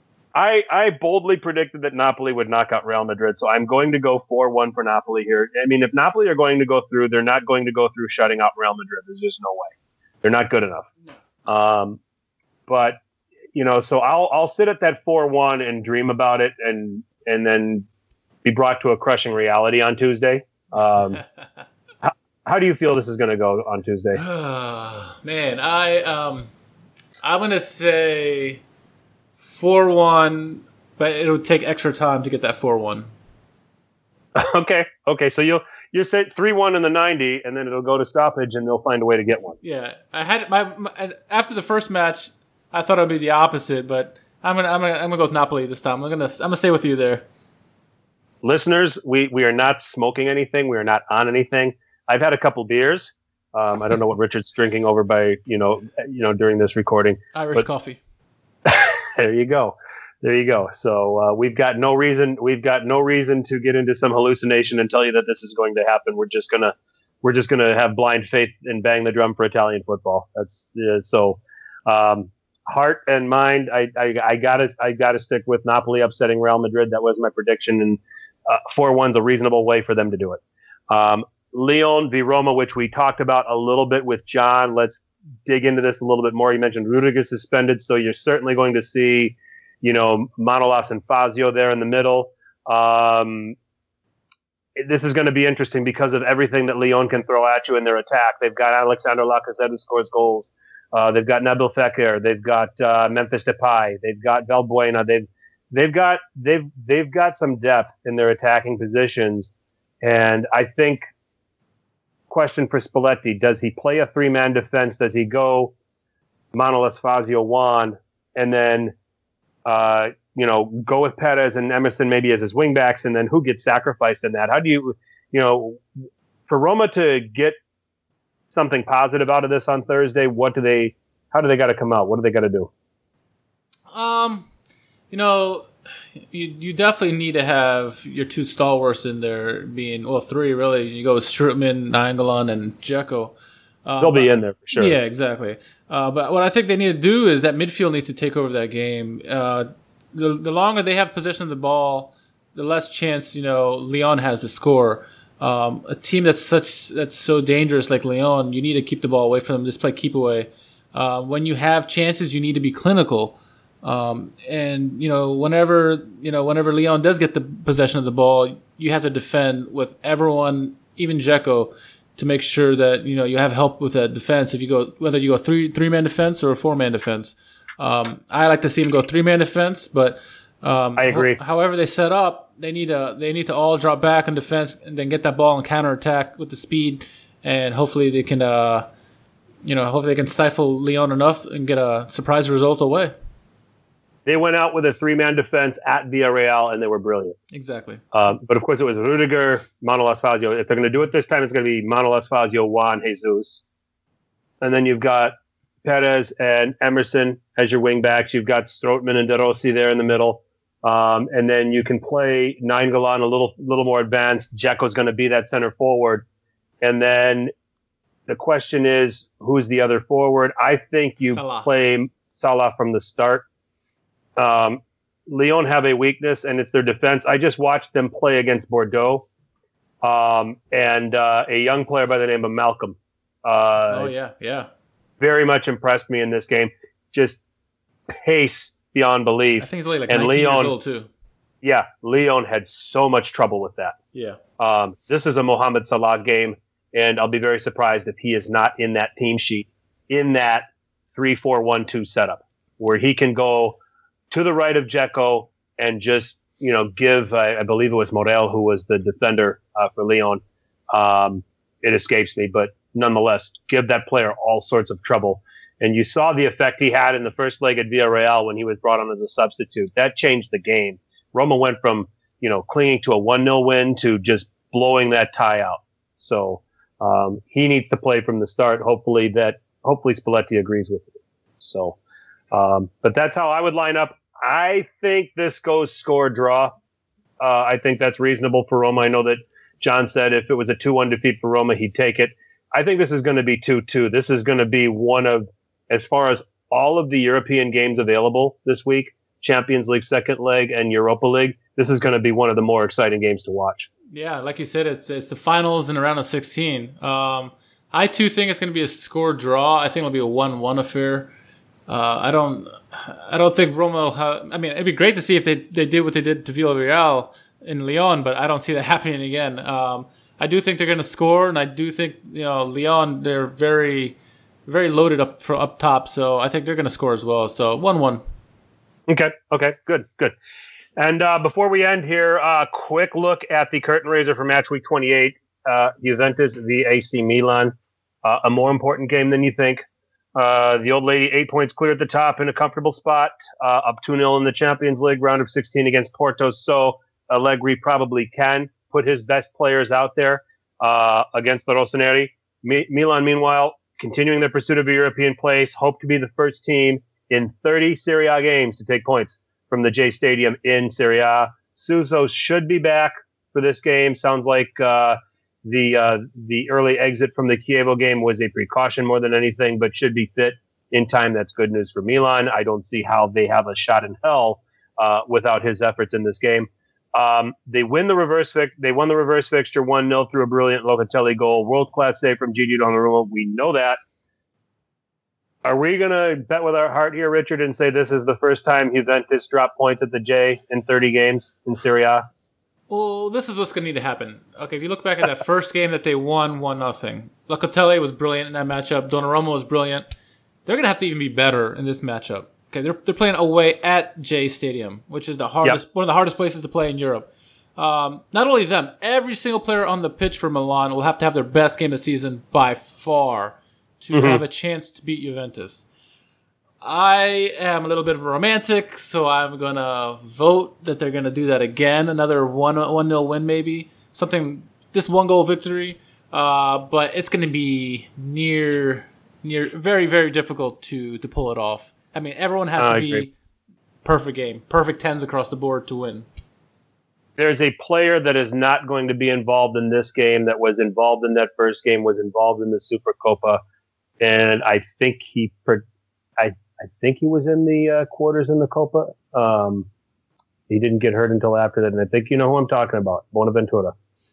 I boldly predicted that Napoli would knock out Real Madrid, so I'm going to go 4-1 for Napoli here. I mean, if Napoli are going to go through, they're not going to go through shutting out Real Madrid. There's just no way. They're not good enough. No. But so I'll sit at that 4-1 and dream about it, and then be brought to a crushing reality on Tuesday. How do you feel this is going to go on Tuesday? Man, I'm going to say 4-1, but it'll take extra time to get that 4-1. Okay. So you say 3-1 in the 90, and then it'll go to stoppage, and they'll find a way to get one. Yeah, I had my after the first match, I thought it'd be the opposite, but I'm gonna go with Napoli this time. I'm gonna stay with you there. Listeners, we are not smoking anything. We are not on anything. I've had a couple beers. I don't know what Richard's drinking over by during this recording. Irish coffee. There you go. So we've got no reason to get into some hallucination and tell you that this is going to happen. We're just gonna have blind faith and bang the drum for Italian football. That's so. Heart and mind, I gotta stick with Napoli upsetting Real Madrid. That was my prediction, and 4-1's a reasonable way for them to do it. Lyon v Roma, which we talked about a little bit with John. Let's dig into this a little bit more. You mentioned Rudiger suspended, so you're certainly going to see, Manolas and Fazio there in the middle. This is going to be interesting because of everything that Lyon can throw at you in their attack. They've got Alexander Lacazette who scores goals. They've got Nabil Fekir. They've got Memphis Depay. They've got Valbuena. They've got some depth in their attacking positions, and I think. Question for Spalletti: does he play a three-man defense? Does he go Manolas, Fazio, Juan, and then go with Perez and Emerson maybe as his wingbacks, and then who gets sacrificed in that? How do you for Roma to get something positive out of this on Thursday? How do they got to come out? What do they got to do? You definitely need to have your two stalwarts in there three really. You go with Strootman, Nainggolan, and Dzeko. They'll be in there for sure. Yeah, exactly. But what I think they need to do is that midfield needs to take over that game. The longer they have possession of the ball, the less chance Lyon has to score. A team that's so dangerous like Lyon, you need to keep the ball away from them. Just play keep away. When you have chances, you need to be clinical. And whenever Lyon does get the possession of the ball, you have to defend with everyone, even Dzeko, to make sure that you have help with that defense. Whether you go three-man defense or a four-man defense. I like to see them go three-man defense, but I agree. However they set up, they need to all drop back in defense and then get that ball and counterattack with the speed, and hopefully they can stifle Lyon enough and get a surprise result away. They went out with a 3-man defense at Villarreal, and they were brilliant. Exactly. But of course, it was Rudiger, Manolas Fazio. If they're going to do it this time, it's going to be Manolas Fazio, Juan, Jesus. And then you've got Perez and Emerson as your wing backs. You've got Strootman and De Rossi there in the middle. And then you can play Nainggolan a little more advanced. Dzeko's going to be that center forward. And then the question is, who's the other forward? I think you play Salah from the start. Lyon have a weakness, and it's their defense. I just watched them play against Bordeaux, and a young player by the name of Malcolm. Very much impressed me in this game. Just pace beyond belief. I think he's only like 19 years old too. Yeah, Lyon had so much trouble with that. Yeah. This is a Mohamed Salah game, and I'll be very surprised if he is not in that team sheet, in that 3-4-1-2 setup, where he can go to the right of Dzeko and just, give, I believe it was Morel who was the defender for Lyon. It escapes me, but nonetheless, give that player all sorts of trouble. And you saw the effect he had in the first leg at Villarreal when he was brought on as a substitute. That changed the game. Roma went from, clinging to a 1-0 win to just blowing that tie out. So he needs to play from the start. Hopefully Spalletti agrees with it. So, but that's how I would line up. I think this goes score draw. I think that's reasonable for Roma. I know that John said if it was a 2-1 defeat for Roma, he'd take it. I think this is going to be 2-2. This is going to be one of, as far as all of the European games available this week, Champions League second leg and Europa League, this is going to be one of the more exciting games to watch. Yeah, like you said, it's the finals in a round of 16. I too think it's going to be a score draw. I think it'll be a 1-1 affair. I don't think Roma will have. I mean, it'd be great to see if they did what they did to Villarreal in Lyon, but I don't see that happening again. I do think they're going to score, and I do think Lyon, they're very, very loaded up top, so I think they're going to score as well. So 1-1. Okay, good. And before we end here, quick look at the curtain raiser for match week 28, Juventus v AC Milan. A more important game than you think. The old lady, 8 points clear at the top in a comfortable spot, up 2-0 in the Champions League round of 16 against Porto. So Allegri probably can put his best players out there against the Rossoneri. Milan, meanwhile, continuing their pursuit of a European place, hope to be the first team in 30 Serie A games to take points from the J Stadium in Serie A. Suso should be back for this game. Sounds like the early exit from the Chievo game was a precaution more than anything, but should be fit in time. That's good news for Milan. I don't see how they have a shot in hell without his efforts in this game. They won the reverse fixture 1-0 through a brilliant Locatelli goal. World-class save from Gigi Donnarumma. We know that. Are we going to bet with our heart here, Richard, and say this is the first time Juventus dropped points at the J in 30 games in Serie A? Well, this is what's going to need to happen. Okay, if you look back at that first game that they won 1-0, Locatelli was brilliant in that matchup. Donnarumma was brilliant. They're going to have to even be better in this matchup. Okay, they're playing away at J Stadium, which is the hardest, one of the hardest places to play in Europe. Not only them, every single player on the pitch for Milan will have to have their best game of the season by far to have a chance to beat Juventus. I am a little bit of a romantic, so I'm going to vote that they're going to do that again. Another 1-0 win maybe. This one-goal victory. But it's going to be near very, very difficult to pull it off. I mean, everyone has to be perfect game. Perfect 10s across the board to win. There's a player that is not going to be involved in this game that was involved in that first game, was involved in the Supercopa, and I think he was in the quarters in the Copa. He didn't get hurt until after that, and I think you know who I'm talking about, Bonaventura.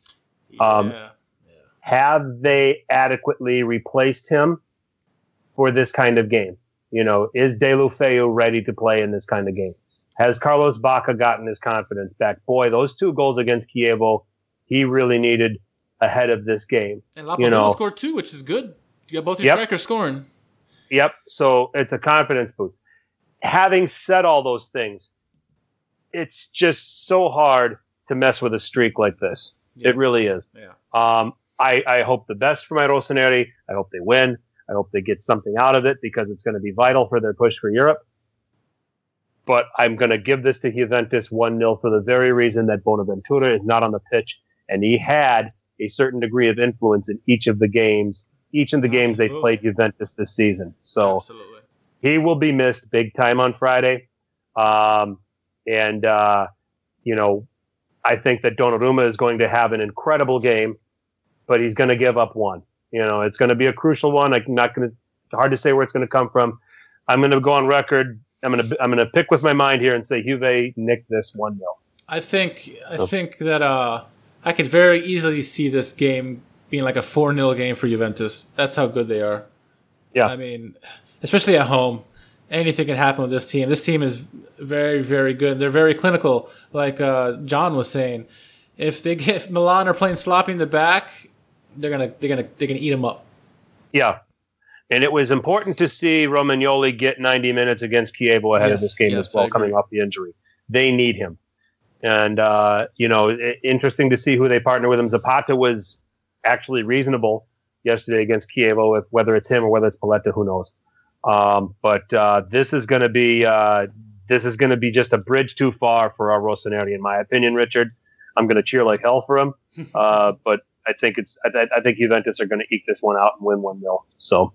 Have they adequately replaced him for this kind of game? Is Deulofeu ready to play in this kind of game? Has Carlos Bacca gotten his confidence back? Boy, those 2 goals against Chievo, he really needed ahead of this game. And Lapadula scored 2, which is good. You got both your strikers scoring. Yep, so it's a confidence boost. Having said all those things, it's just so hard to mess with a streak like this. Yeah. It really is. Yeah. I hope the best for my Rossoneri. I hope they win. I hope they get something out of it because it's going to be vital for their push for Europe. but I'm going to give this to Juventus 1-0 for the very reason that Bonaventura is not on the pitch, and he had a certain degree of influence in each of the games they played Juventus this season. So he will be missed big time on Friday. I think that Donnarumma is going to have an incredible game, but he's going to give up one. It's going to be a crucial one. It's hard to say where it's going to come from. I'm going to go on record. I'm going to pick with my mind here and say Juve nicked this 1-0. I think that I could very easily see this game being like a 4-0 game for Juventus. That's how good they are. Yeah. I mean, especially at home, anything can happen with this team. This team is very, very good. They're very clinical, like John was saying. If Milan are playing sloppy in the back, they're gonna eat them up. Yeah. And it was important to see Romagnoli get 90 minutes against Chievo ahead of this game as well, coming off the injury. They need him. And, interesting to see who they partner with him. Zapata was actually reasonable yesterday against Chievo. Whether it's him or whether it's Paletta, who knows? But this is going to be just a bridge too far for our Rossoneri, in my opinion, Richard. I'm going to cheer like hell for him. But I think Juventus are going to eke this one out and win 1-0. So,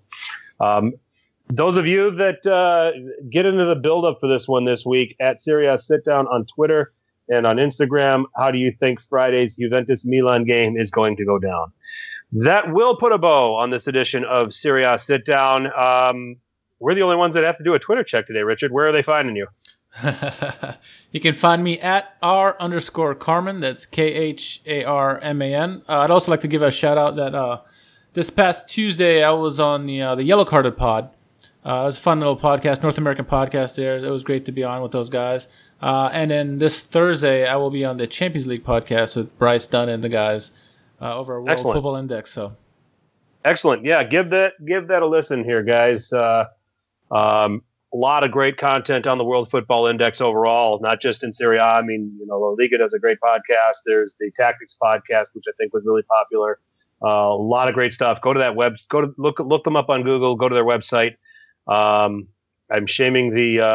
those of you that get into the build-up for this one this week at Serie A Sit Down on Twitter and on Instagram, how do you think Friday's Juventus-Milan game is going to go down? That will put a bow on this edition of Serie A Sit Down. We're the only ones that have to do a Twitter check today, Richard. Where are they finding you? You can find me at R_Carman. That's KHARMAN. I'd also like to give a shout out that this past Tuesday I was on the Yellow Carded Pod. It was a fun little podcast, North American podcast there. It was great to be on with those guys. And then this Thursday I will be on the Champions League podcast with Bryce Dunn and the guys over at World Football Index. So excellent. Yeah, give that a listen here, guys. A lot of great content on the World Football Index overall, not just in Serie A. I mean, La Liga does a great podcast. There's the Tactics podcast, which I think was really popular. A lot of great stuff. Go to that look them up on Google. Go to their website. I'm shaming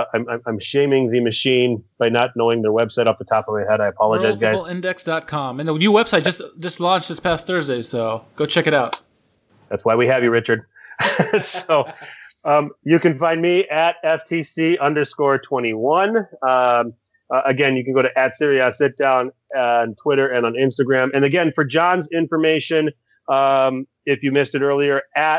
the machine by not knowing their website off the top of my head. I apologize, guys. WorldFootballIndex.com. And the new website just launched this past Thursday, so go check it out. That's why we have you, Richard. So. You can find me at FTC_21. Again, you can go to @Serie A Sit Down on Twitter and on Instagram. And again, for John's information, if you missed it earlier, at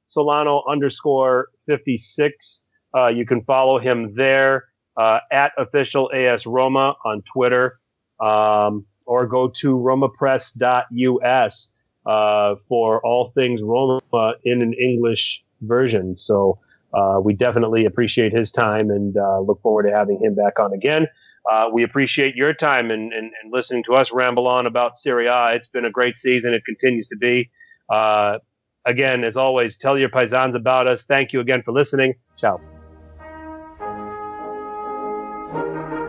Solano_56. You can follow him there, at official AS Roma on Twitter, or go to romapress.us for all things Roma in an English version. So we definitely appreciate his time and look forward to having him back on again. We appreciate your time and listening to us ramble on about Serie A. It's been a great season. It continues to be. Again, as always, tell your paisans about us. Thank you again for listening. Ciao.